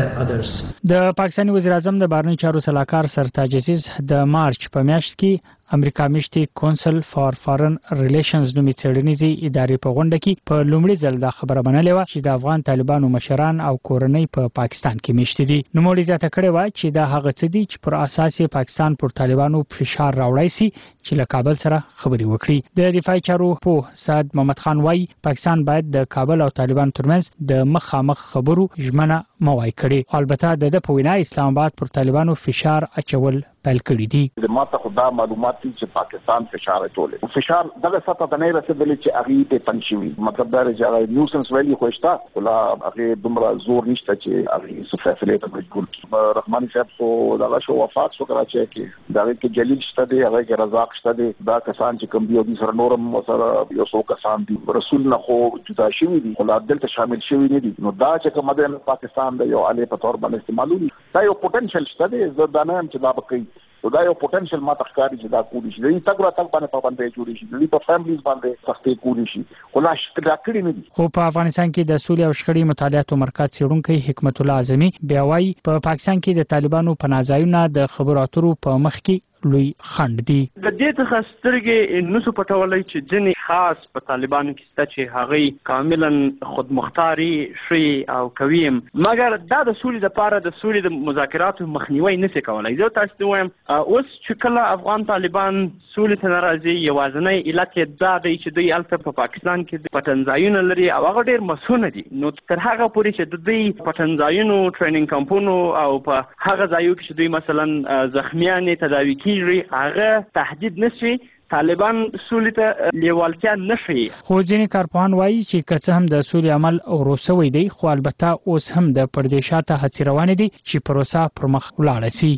[SPEAKER 15] دي.
[SPEAKER 5] د پاکستاني وزیر اعظم د بهرنیو چارو سلاکار سرتاج عزیز د مارچ په میاشت کې امریکا میشتي کونسل فار فارن ریلیشنز نومي څېړنیزې ادارې په غونډه کې په لومړي ځل دا خبره منلې وه چې د افغان طالبانو مشران او کورنۍ په پاکستان کې میشتي دي. نوموړي زیاته کړې وه چې دا هغه څه دي چې پر اساس یې پاکستان پر طالبانو فشار راوړی سي چې له کابل سره خبرې وکړي. د دفاعي چارو پوه سعد محمد خان وايي پاکستان باید د کابل او طالبان ترمنځ د مخامخ خبرو ژمنه موای کړي. البته د په وینا اسلام آباد پر طالبانو فشار اچول پیل کړی دي.
[SPEAKER 16] د ماته خدا معلومات دي چې پاکستان فشار اچولې. فشار دغه سطح ته نه رسیدلی چې هغه ته پنځوي. مطلب دا چې نیوسنس ویلی خوښتا ولا هغه دومره زور نشته چې هغه څه فیصله ته مجبور کړي. رحماني صاحب خو دغه شو وفات شو کراچي کې دا کې جلیل شته دی هغه کې رزاق شته دی دا کسان چې کوم دی سره نورم سره یو څو کسان دي رسول نه خو جدا شوی دي خو دلته شامل شوی نه دي. نو دا چې کوم د پاکستان د یو علي په تور باندې استعمالوي دا یو پوتنشل شته دی زدانه هم چې دا بکې دا یو پوتنشل ما تخکاری چې دا کولی شي د تګ را تک باندې پابندۍ جوړې شي د په فیملیز باندې سختي کولی شي خو لا شکل کړی نه دي.
[SPEAKER 5] خو په افغانستان کې د سولې او شخړې مطالعاتو مرکز څېړونکی حکمت الله اعظمي بیا وايي په پاکستان کې د طالبانو پناهځایونه د خبرو اترو په مخ کې لوی خند دي.
[SPEAKER 17] د دې څخه سترګې نسو پټولای چې ځینې خاص په طالبانو کې ست چې هغه کاملا خودمختاري شي او کوي مګر دا د سولې لپاره د سولې د مذاکراتو مخنیوي نشي کولای. زه تاسو ته وایم اوس چې کله افغان طالبان سولې ته ناراضي یوازنۍ علت دا دی چې دوی الته په پاکستان کې پټنځایونه لري او هغه ډېر مسونه دي. نو تر هغه پورې چې د دوی پټنځایونو ټریننګ کمپونو او په هغه ځایو کې چې دوی مثلا زخمیان تداوي هغه تهدید نشي طالبان سولې ته لیوالتیا نشي.
[SPEAKER 5] خو ځینې کارپوهان وایي چې که څه هم د سولې عمل وروسوی دی خو البته اوس هم د پردې شاته هڅې روانې دي چې پروسه پر مخ ولاړه سي.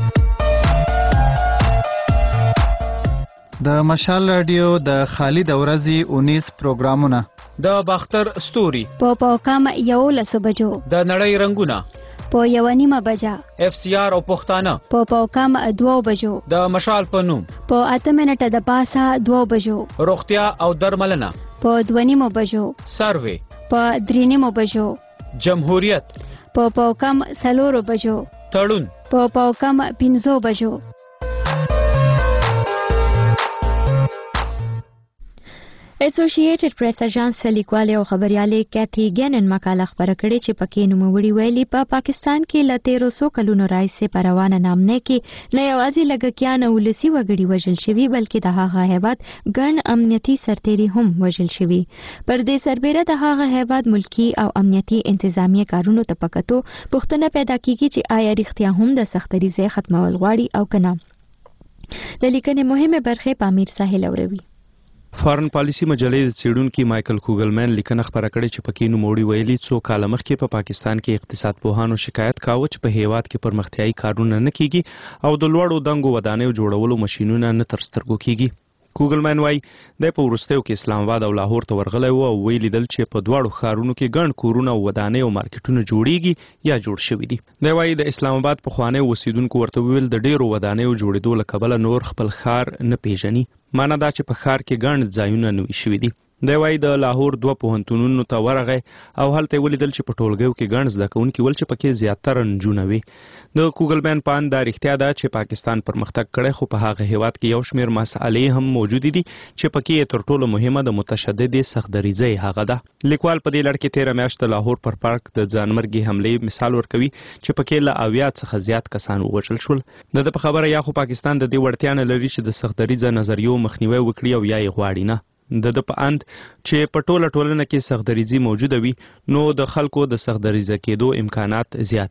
[SPEAKER 26] د مشال رادیو د خالد اورزي 19 پروګرامونه
[SPEAKER 21] د باختر ستوري
[SPEAKER 9] په کم یو لسو بجو
[SPEAKER 21] د نړۍ رنگونه
[SPEAKER 9] په 1:30 بجه
[SPEAKER 21] اف سی آر او پښتانه
[SPEAKER 9] په کم 2 بجو
[SPEAKER 21] د مشال په نوم
[SPEAKER 9] په 8 منټه د پاسه 2 بجو
[SPEAKER 21] روغتیا او درملنه
[SPEAKER 9] په 2:30 بجو
[SPEAKER 21] سروې
[SPEAKER 9] په 3:30 بجو
[SPEAKER 21] جمهوریت
[SPEAKER 9] په کم 4 بجو
[SPEAKER 21] تړون
[SPEAKER 9] په کم 5 بجو.
[SPEAKER 1] اسوسییټډ پریس اژانس لیکوالې او خبريالې کیتھی ګینن مقاله خبره کړې چې پکې نوموړي ویلي په پاکستان کې ل 1300 کلونو راځي په روانه نامنه کې نه یوازې لګکیان او لسی وګړي وژل شوي بلکې د هغه هیواد ګڼ امنیتي سرتېري هم وژل شوي. پر دې سربېره د هغه هیواد ملکی او امنیتي انتظامی کارونو ته پکتو پوښتنه پیدا کیږي چې آیا رښتیا هم د سختريزه ختمول غواړي او کنه. د لیکنې مهمه برخه پامیر ساحل اوروي.
[SPEAKER 7] فارن پالیسی مجلې د څېړونکي مایکل کوګلمن لیکنه خبره کړې چې پکې نوموړي ویلي څو کال مخکې په پاکستان کې اقتصاد پوهانو شکایت کاوه چې په هیواد کې پرمختیايي کارونه نه کیږي او د لوړو دنګو ودانیو جوړولو ماشينونه نه تر سترګو کیږي. کوګلمن وايي د په ورستیو کې اسلام آباد او لاهور ته ورغلی و او ویلي دل چې په دواړو ښارونو کې ګڼ کورونه او ودانۍ او مارکیټونه جوړیږي یا جوړ شوي دي. دی وايي د اسلام آباد پخوانیو اوسیدونکو ورته ویل د ډیرو ودانیو جوړېدو له کبله نور خپل ښار نه پیژني. معنا دا چې په ښار کې ګڼ ځایونه نوي شوي دي. دی وايي د لاهور 2 پوهنتونونو ته ورغی او هلته ولیدل چې په ټولګیو کې ګڼ زده کوونکي ول چې پکې زیاتره نجونه وي. د کوګلمن پان دا رښتیا ده چې پاکستان پرمختګ کړی خو په هغه هیواد کې یو شمېر مسالې هم موجود دي چې پکې تر ټولو مهمه د متشدد سختدریزۍ هغه ده. لیکوال په دې لړ کې 13 میاشت لاهور پر پارک د ځانمرګي حملې مثال ورکوي چې پکې له 80 څخه زیات کسان ووژل شول. د په خبره یا خو پاکستان د دې وړتیا نه لري چې د سختدریزه نظریو مخنیوي وکړي او یا یې غواړي نه. د په اند چې په ټوله ټولنه کې سختدریزي موجوده وي نو د خلکو د سختدریزه کېدو امکانات زیات وي.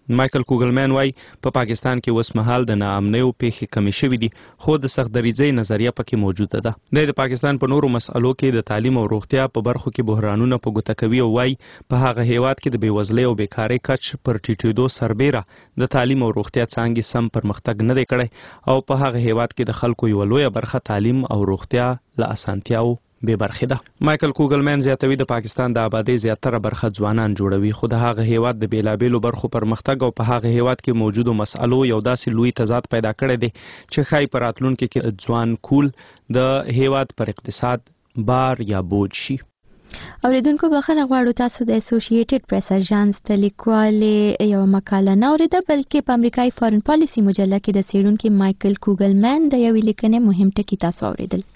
[SPEAKER 7] مایکل کوګلمن وایي په پاکستان کې اوس مهال د ناامنیو پیښې کمې شوې دي خو د سختدریځۍ نظریه پکې موجوده ده. د پاکستان په نورو مسألو کې د تعلیم او روغتیا په برخو کې بحرانونه په ګوته کوي او وایي په هغه هیواد کې د بېوزلۍ او بیکارۍ کچ پر ټیټېدو سربیره د تعلیم او روغتیا څانګې سم پرمختګ نه دی کړی او په هغه هیواد کې د خلکو یوه لویه برخه تعلیم او روغتیا له اسانتیاو بې برخې ده. مایکل کوګلمن زیاتوي د پاکستان د آبادۍ زیاتره برخه ځوانان جوړوي خو د هغه هیواد د بیلابیلو برخو پرمختګ او په هغه هیواد کې موجودو مسألو یو داسې لوی تضاد پیدا کړی دی چې ښایي په راتلونکي کې ځوان کول د هیواد پر اقتصاد بار یا بوج شي.
[SPEAKER 1] اوریدونکو بخښنه غواړو تاسو د اسوسییټډ پریس اژانس د لیکوالې یو مقاله نه اوریده بلکې په امریکایي فارن پالیسي مجله کې د څېړونکي مایکل کوګلمن د یوې لیکنې مهم ټکي تاسو اوریدل.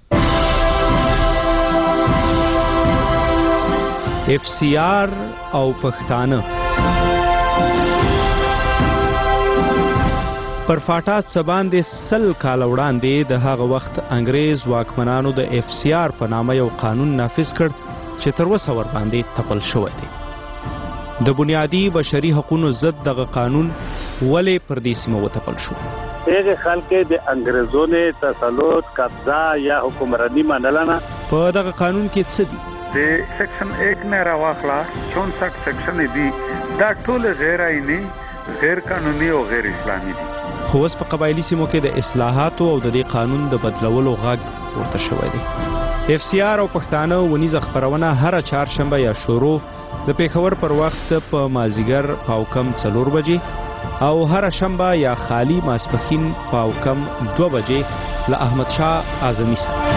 [SPEAKER 7] FCR او پښتانه پر فاټا څه باندې 100 کال وړاندې د هغه وخت انګریز واکمنانو د FCR په نامه یو قانون نافذ کړ چې تر اوسه ورباندې تپل شوی دی. د بنیادي بشري حقوقو ضد دغه قانون ولې پر دې سیمه وتپل شو؟
[SPEAKER 4] هغه خلک د انګریزونو تسلط قبضه یا حکمرانی منلنه.
[SPEAKER 7] په دغه قانون کې څه دي؟
[SPEAKER 8] د سیکشن 1 نه راواخلا 64 سیکشن دي دا ټول غیر آئینی غیر قانوني او غیر اسلامي دي.
[SPEAKER 7] خو اوس په قبایلی سیمو کې د اصلاحاتو او د دې قانون د بدلولو غږ پورته شوی دی. FCR او پښتانه ونیزه خبرونه هر چهارشنبه یا شروع د پیښور پر وخت په مازیګر پاوکم 4 بجې او هر شنبه یا خالی ماسپخین پاوکم 2 بجې له احمد شاه اعظمي سره.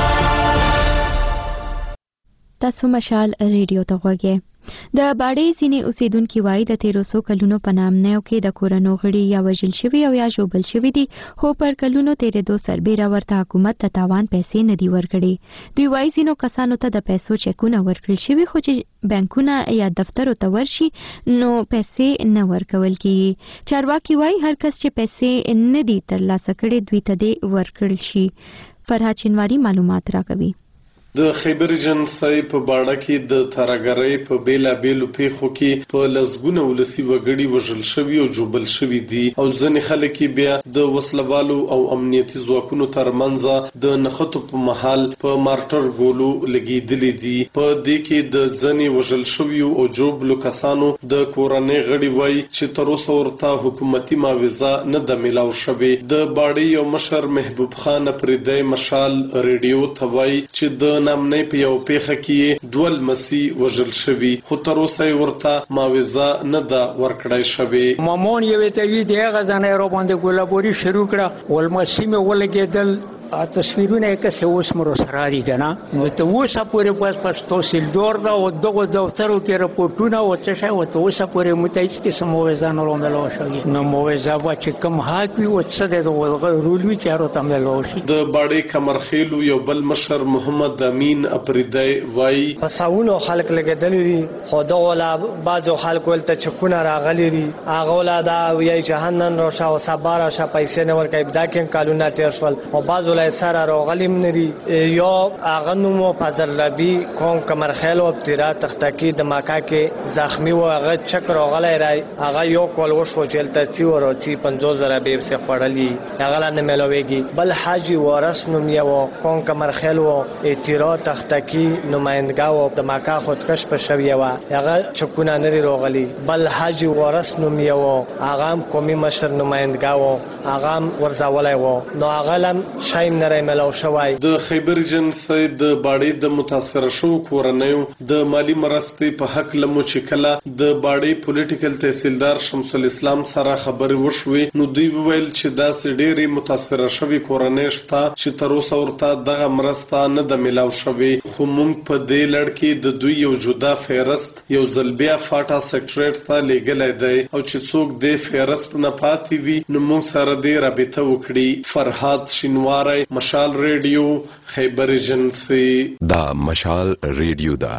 [SPEAKER 1] تاسو مشال ریډیو ته غوږی. د باډې ځینې اوسیدونکي وایي د 1300 کلونو په نامنیو کې د کورونو غړي یا وژل شوي او یا ژوبل شوي دي خو پر کلونو تیرېدو سربیره ورته حکومت د تاوان پیسې نه دي ورکړي. دوی وایي ځینو کسانو ته د پیسو چکونه ورکړل شوي خو چې بانکونه یا دفترو ته ورشي نو پیسې نه ورکول کیږي. چارواکي وایي هر کس چې پیسې نه دي ترلاسه کړي دوی ته دې ورکړل شي. فرهاد چنواری معلومات راکوي.
[SPEAKER 18] د خیبر جنسای په باړه کې د ترګرۍ په بیلا بیلو پیښو کې په لزګونه ولسی وګړي وژل شوی او جوبل شوی دي او ځنې خلک بیا د وسلوالو او امنیتي ځواکونو ترمنځ د نخښتو په محل په مارټر ګولو لګیدلې دي. په دې کې د ځنې وژل شوی او جوبلو کسانو د کورنۍ غړي وایي چې تر اوسه ورته حکومتي معاوضه نه ده ملاو شوې. د باړې یو مشر محبوب خان پردی مشال ریډیو ته وایي چې د نامنۍ په یو پیښه کې دوه لمسي وژل شوي خو تر اوسه ورته معاوضه نه ده ورکړای شوې.
[SPEAKER 19] مامون یو ته وی دی غزنه رو باندې ګولابوري شروع کړه ولمسي مې ولګېدل تصویرونه کسه اوس مرو سره دي کنه نو ته اوسه پورې پس توسل دور دا او دغه دفترو کې راپورټونه او څه شي او ته اوسه پورې متایس کې سموځه نه لوملو شي نو موځه وا چې کوم حاکوي او څه د ولغه رول وی چارو تم له شي.
[SPEAKER 18] د باړې کمرخیلو یو بل مشر محمد امین اپریدای وای
[SPEAKER 20] پساونو خلک لګیدل دي خو دا ولا بعضو خلک ولته چکونه راغلي دي هغه ولا دا وی جهنم روشا او صبر شا پیسې نه ورکای دا کې قانون تیر شول او بعضو ولای سره راغلیم نری یا اغنمو پدرلبی کوم کمرخیل او ابترا تختکی د ماکا کې زخمی و هغه چک راغلی رای هغه یو کول وشو چلته تی ورو تی 50000 به سه خړلی هغه نه ملويږي بل حاجی ورس نوم یو کوم کمرخیل او ابترا تختکی نمائندګا او د ماکا خودکش په شوی و هغه چکونه نری راغلی بل حاجی ورس نوم یو هغه قومي مشر نمائندګا او هغه ورزاولای و نو هغه لم شایم نری ملو شوی.
[SPEAKER 18] د خیبر جنسای د باړې د متاثر شو کورنیو د مالی مرستې په حق لمو چې کله د باړې پولیټیکل تحصیلدار شمس الاسلام سره خبرې وشوې نو دوی ویل چې دا ډېری متاثر شوی کورنۍ شته چې تر اوسه ورته دغه مرسته نه د ملاو شوی خو موږ په دې لړ کې د دوی یو جدا فهرست یو ځلبیا فاټا سیکریټریټ ته لیږلی دی او چې څوک د فهرست نه پاتې وي نو موږ سره دې رابطه وکړي. فرهاد شینواری مشال ریډیو خیبر ایجنسی.
[SPEAKER 12] دا مشال ریډیو دا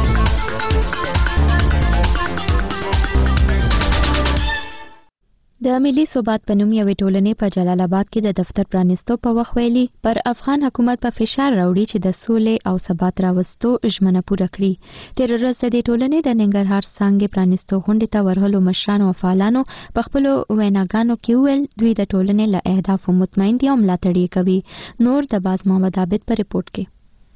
[SPEAKER 1] د د ملي ثبات په نوم یوې ټولنې په جلال آباد کې د دفتر پرانیستو په وخت ویلي پر افغان حکومت په فشار راوړي چې د سولې او ثبات راوستو ژمنه پوره کړي. تیر ورځ د ټولنې د ننګرهار څانګې پرانیستو غونډې ته ورغلو مشرانو او فعالانو په خپلو ویناګانو کې وویل دوی د ټولنې له اهدافو مطمئن دي او ملاتړ یې کوي. نور د باز محمد عابد په ریپورت کې.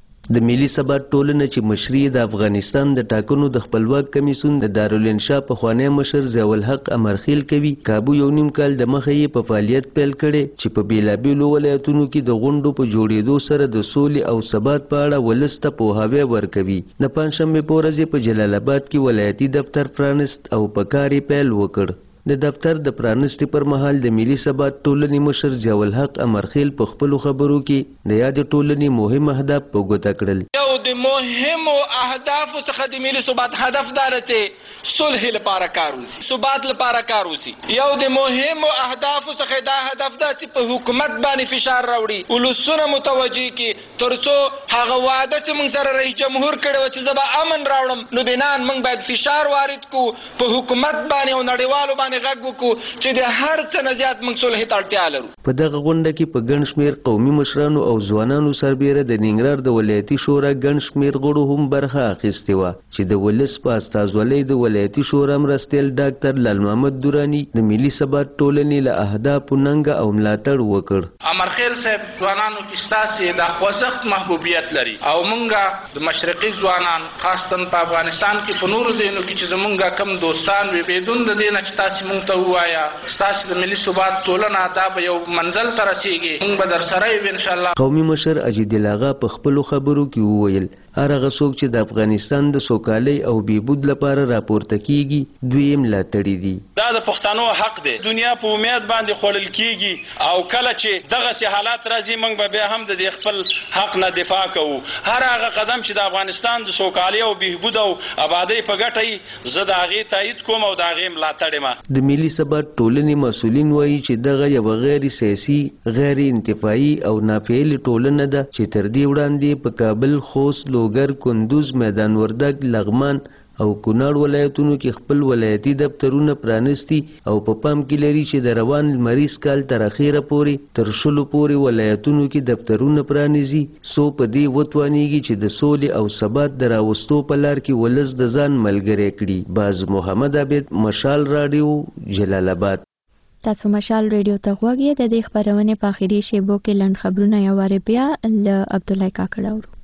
[SPEAKER 2] د ملي ثبات ټولنه چې مشري د افغانستان د ټاکنو د خپلواک کمیسیون د دارالانشا پخوانی مشر ضیاء الحق امرخیل کوي. کابو یو نیم کال د مخه یې په فعالیت پیل کړي چې په بیلابیلو ولایتونو کې د غونډو په جوړېدو سره د سولې او ثبات په اړه ولس ته پوهاوی ورکوي. د پنځشنبې په ورځ په جلال آباد کې ولایتي دفتر پرانست او په کار یې پیل وکړ. د دفتر د پرانستې پر مهال د ملي ثبات ټولنې مشر ضیاء الحق امرخیل په خپلو خبرو کې د یاد ټولنې مهم اهداف په ګوته کړل.
[SPEAKER 3] یو د مهمو اهدافو څخه د ملي ثبات هدف دار چې صلح لپاره کار وشي، ثبات لپاره کار وشي. یو د مهمو اهدافو څخه دا هدف ده چې په حکومت باندې فشار راوړي، ولسونه متوجه کړي ترڅو هغه وعده چې موږ سره رئیس جمهور کړی و چې زه به امن راوړم، نو بنان موږ باید فشار وارد کړو په حکومت باندې او نړیوالو باندې غږ وکړو چې د هر څه نه زیات موږ صلح ته اړتیا لرو.
[SPEAKER 2] په دغه غونډه کې په ګڼ شمېر قومي مشرانو او ځوانانو سربیره د ننګرهار د ولایتي شورا ګڼ شمېر غړو هم برخه اخیستې وه چې د ولس په استازولۍ د ولایتي شورا مرستیال ډاکټر لال محمد دراني د ملي ثبات ټولنې له اهدافو ننګه او ملاتړ وکړ.
[SPEAKER 22] امرخیل صاحب ځوانانو کې ستاسې د خوځښت محبوبیت لري او موږ د مشرقي ځوانان خاصتا په افغانستان کې په نورو ځایونو کې چې زموږ کم دوستان وي بدون د دې نه چې تاسې موږ ته ووایه ستاسې د ملي ثبات ټولنه دا به یو منزل ته رسیږي، موږ به در سره یو انشاءالله.
[SPEAKER 2] قومي مشر اجیدل آغا په خپلو خبرو کې وویل هر هغه څوک چې د افغانستان د سوکالۍ او بهبود لپاره راپورته کیږي دوی یې ملاتړي دي.
[SPEAKER 23] دا د پښتنو حق دی، دنیا په امید باندې خوړل کیږي او کله چې دغسې حالات راځي موږ به بیا هم د خپل حق نه دفاع کوو. هر هغه قدم چې د افغانستان د سوکالۍ او بهبود او آبادۍ په ګټه زه د هغې تایید کوم او د هغې ملاتړ یم.
[SPEAKER 2] د ملي ثبات ټولنې مسؤلین وایي چې دغه یوه غیر سیاسي، غیر انتفاعي او ناپیلې ټولنه ده چې تر دې وړاندې په کابل، خوست، لوګر، کندوز، میدان وردګ، لغمان او کونړ ولایتونو کې خپل ولایتي دفترونه پرانستي او په پام کې لري چې د روان لمریز کال تر اخیره پورې تر 100 پورې ولایتونو کې دفترونه پرانیزي څو په دې وتوانیږي چې د سولې او ثبات د راوستو په لار کې ولس د ځان ملګری کړي. باز محمد عابد، مشال رادیو، جلال آباد.
[SPEAKER 1] تاسو مشال ریډیو ته غوږ یې. د دې خبرونې په اخري شیبو کې لنډ خبرونه یو وارې بیا له عبدالله کاکړ اورو.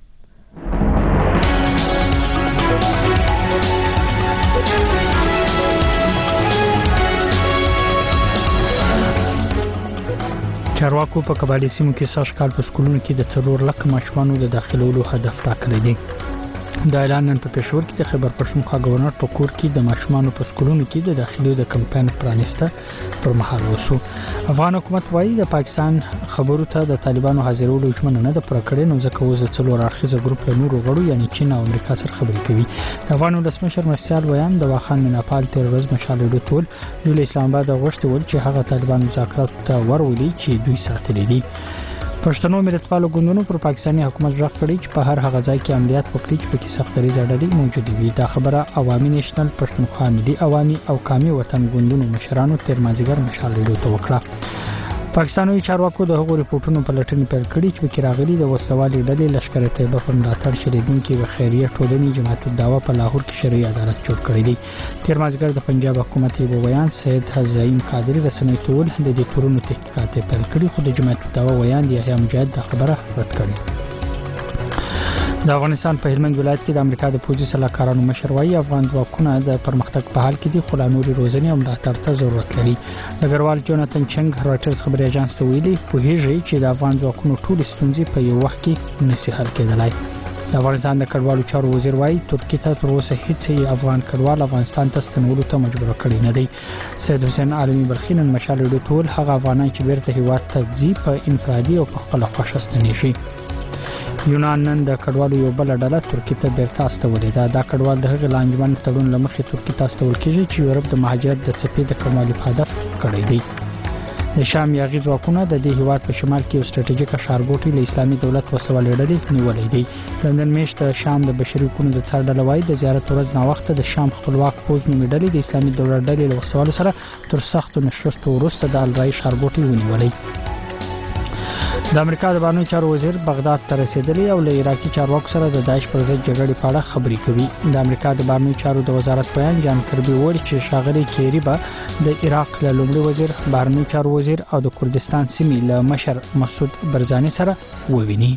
[SPEAKER 5] چارواکو په قبایلي سیمو کې سږ کال په سکولونو کې د 4 لک ماشومانو د داخلولو هدف ټاکلی دی. دا اعلان نن په پېښور کې د خیبر پښتونخوا گورنر په کور کې د ماشومانو په سکولونو کې د داخلي د کمپاین پرانسته پر مهال وشو. افغان حکومت وایي د پاکستان خبرو ته د طالبانو حاضرولو ژمنه نه ده پوره کړې، نو ځکه اوس د 4 اړخیزه ګروپ له نورو غړو یعنی چین او امریکا سره خبرې کوي. د افغان ولسمشر مرستیال ویان د واخان مناپال تیر ورځ مشال ریډیو ټول دوی له اسلام آباد غوښتي ول چې هغه طالبان مذاکرات ته ورولي چې دوی ساتلي دي. پښتنو ملتپالو ګوندونو پر پاکستاني حکومت ژغ کړی چې په هر هغه ځای کې عملیات وکړي چې پکې سختري ډلې موجود وي. دا خبره عوامي نېشنل پښتونخوا ملي عوامي او قامي وطن ګوندونو مشرانو تیر مازیګر مشال ریډیو ته وکړه. پاکستاني چارواکو د هغو ریپورتونو په لټنې پیل کړي چې پکې راغلي د وسوالي ډلې لشکر طیبه په ملاتړ چلیدونکي و خیریه ټولنې جماعت الدعوه په لاهور کې شرعي عدالت جوړ کړی دی. تیر مازیګر د پنجاب حکومت یو بیان سید حزایم قادری رسنۍ ته ول د دې تورونو تحقیقات پیل کړي، خو د جماعت الدعوه ویان یحیی مجاهد د خبره رد کړې. د افغانستان په هلمند ولایت کې د امریکا د پوځي سلاکارانو مشر وایي افغان ځواکونه د پرمختګ په حال کې دي، خو لا نورې روزنې او ملاتړ ته ضرورت لري. ډګروال جوناتن چنګ راټرز خبري اژانس ته ویلي پوهیږي چې د افغان ځواکونو ټول ستونزې په یو وخت کې نشي حل کېدلای. د افغانستان د کډوالو چارو وزیر وایي ترکیه ته تر اوسه هیڅ افغان کډوال افغانستان ته ستنولو ته مجبور کړی نه دی. سید حسین عالمي بلخي نن مشال ریډیو ټول هغه افغانان چې بیرته هیواد ته ځي په انفرادي او په خپله خوښه ستنې شي. یونان نن د کډوالو یو بل ډله ترکیه ته بیرته استولې ده. دا کډوال د هغې لانجمن تړون له مخې ترکیه ته استول کېږي چې یورپ د مهاجرت د څپې د کموالي په هدف کړی دی. د شام یاغي ځواکونه د دې هیواد په شمال کې یو ستراتیژیک ښارګوټی له اسلامي دولت وسلوالې ډلې نیولې دی. لندن میشت د شام د بشري حقوقو د څار ډله وايي د زیارت ورځ ناوخته د شام خپلواک پوځ نومې ډلې د اسلامي دولت ډلې له وسلوالو سره تر سختو نشستو وروسته د الرای ښارګوټی ونیولې. د امریکا د بهرنیو چارو وزیر بغداد ته رسیدلی او له عراقي چارواکو سره د داعش پر ضد جګړې په اړه خبرې کوي. د امریکا د بهرنیو چارو د وزارت بیان جان کربي وویل چې ښاغلي کیری به د عراق له لومړي وزیر، بهرنیو چارو وزیر او د کردستان سیمې له مشر مسعود برزاني سره وویني.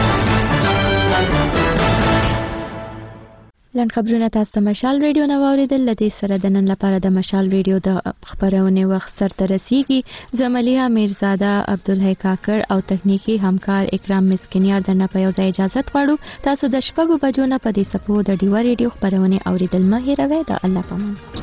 [SPEAKER 1] لن خبرونه تاسو ته مشال ریډیو نو اوریدل. لدې سره د نن لپاره د مشال ریډیو د خبرونه وخت سره رسیدي. زملیه میرزاده، عبدالحی کاکړ او تخنیکی همکار اکرام مسکینیار د نه په یو ځای اجازه غواړو. تاسو د شپږو بجو نه په دې سپو د ډیوا ریډیو خبرونه اوریدل مه هیروئ. د الله پامان.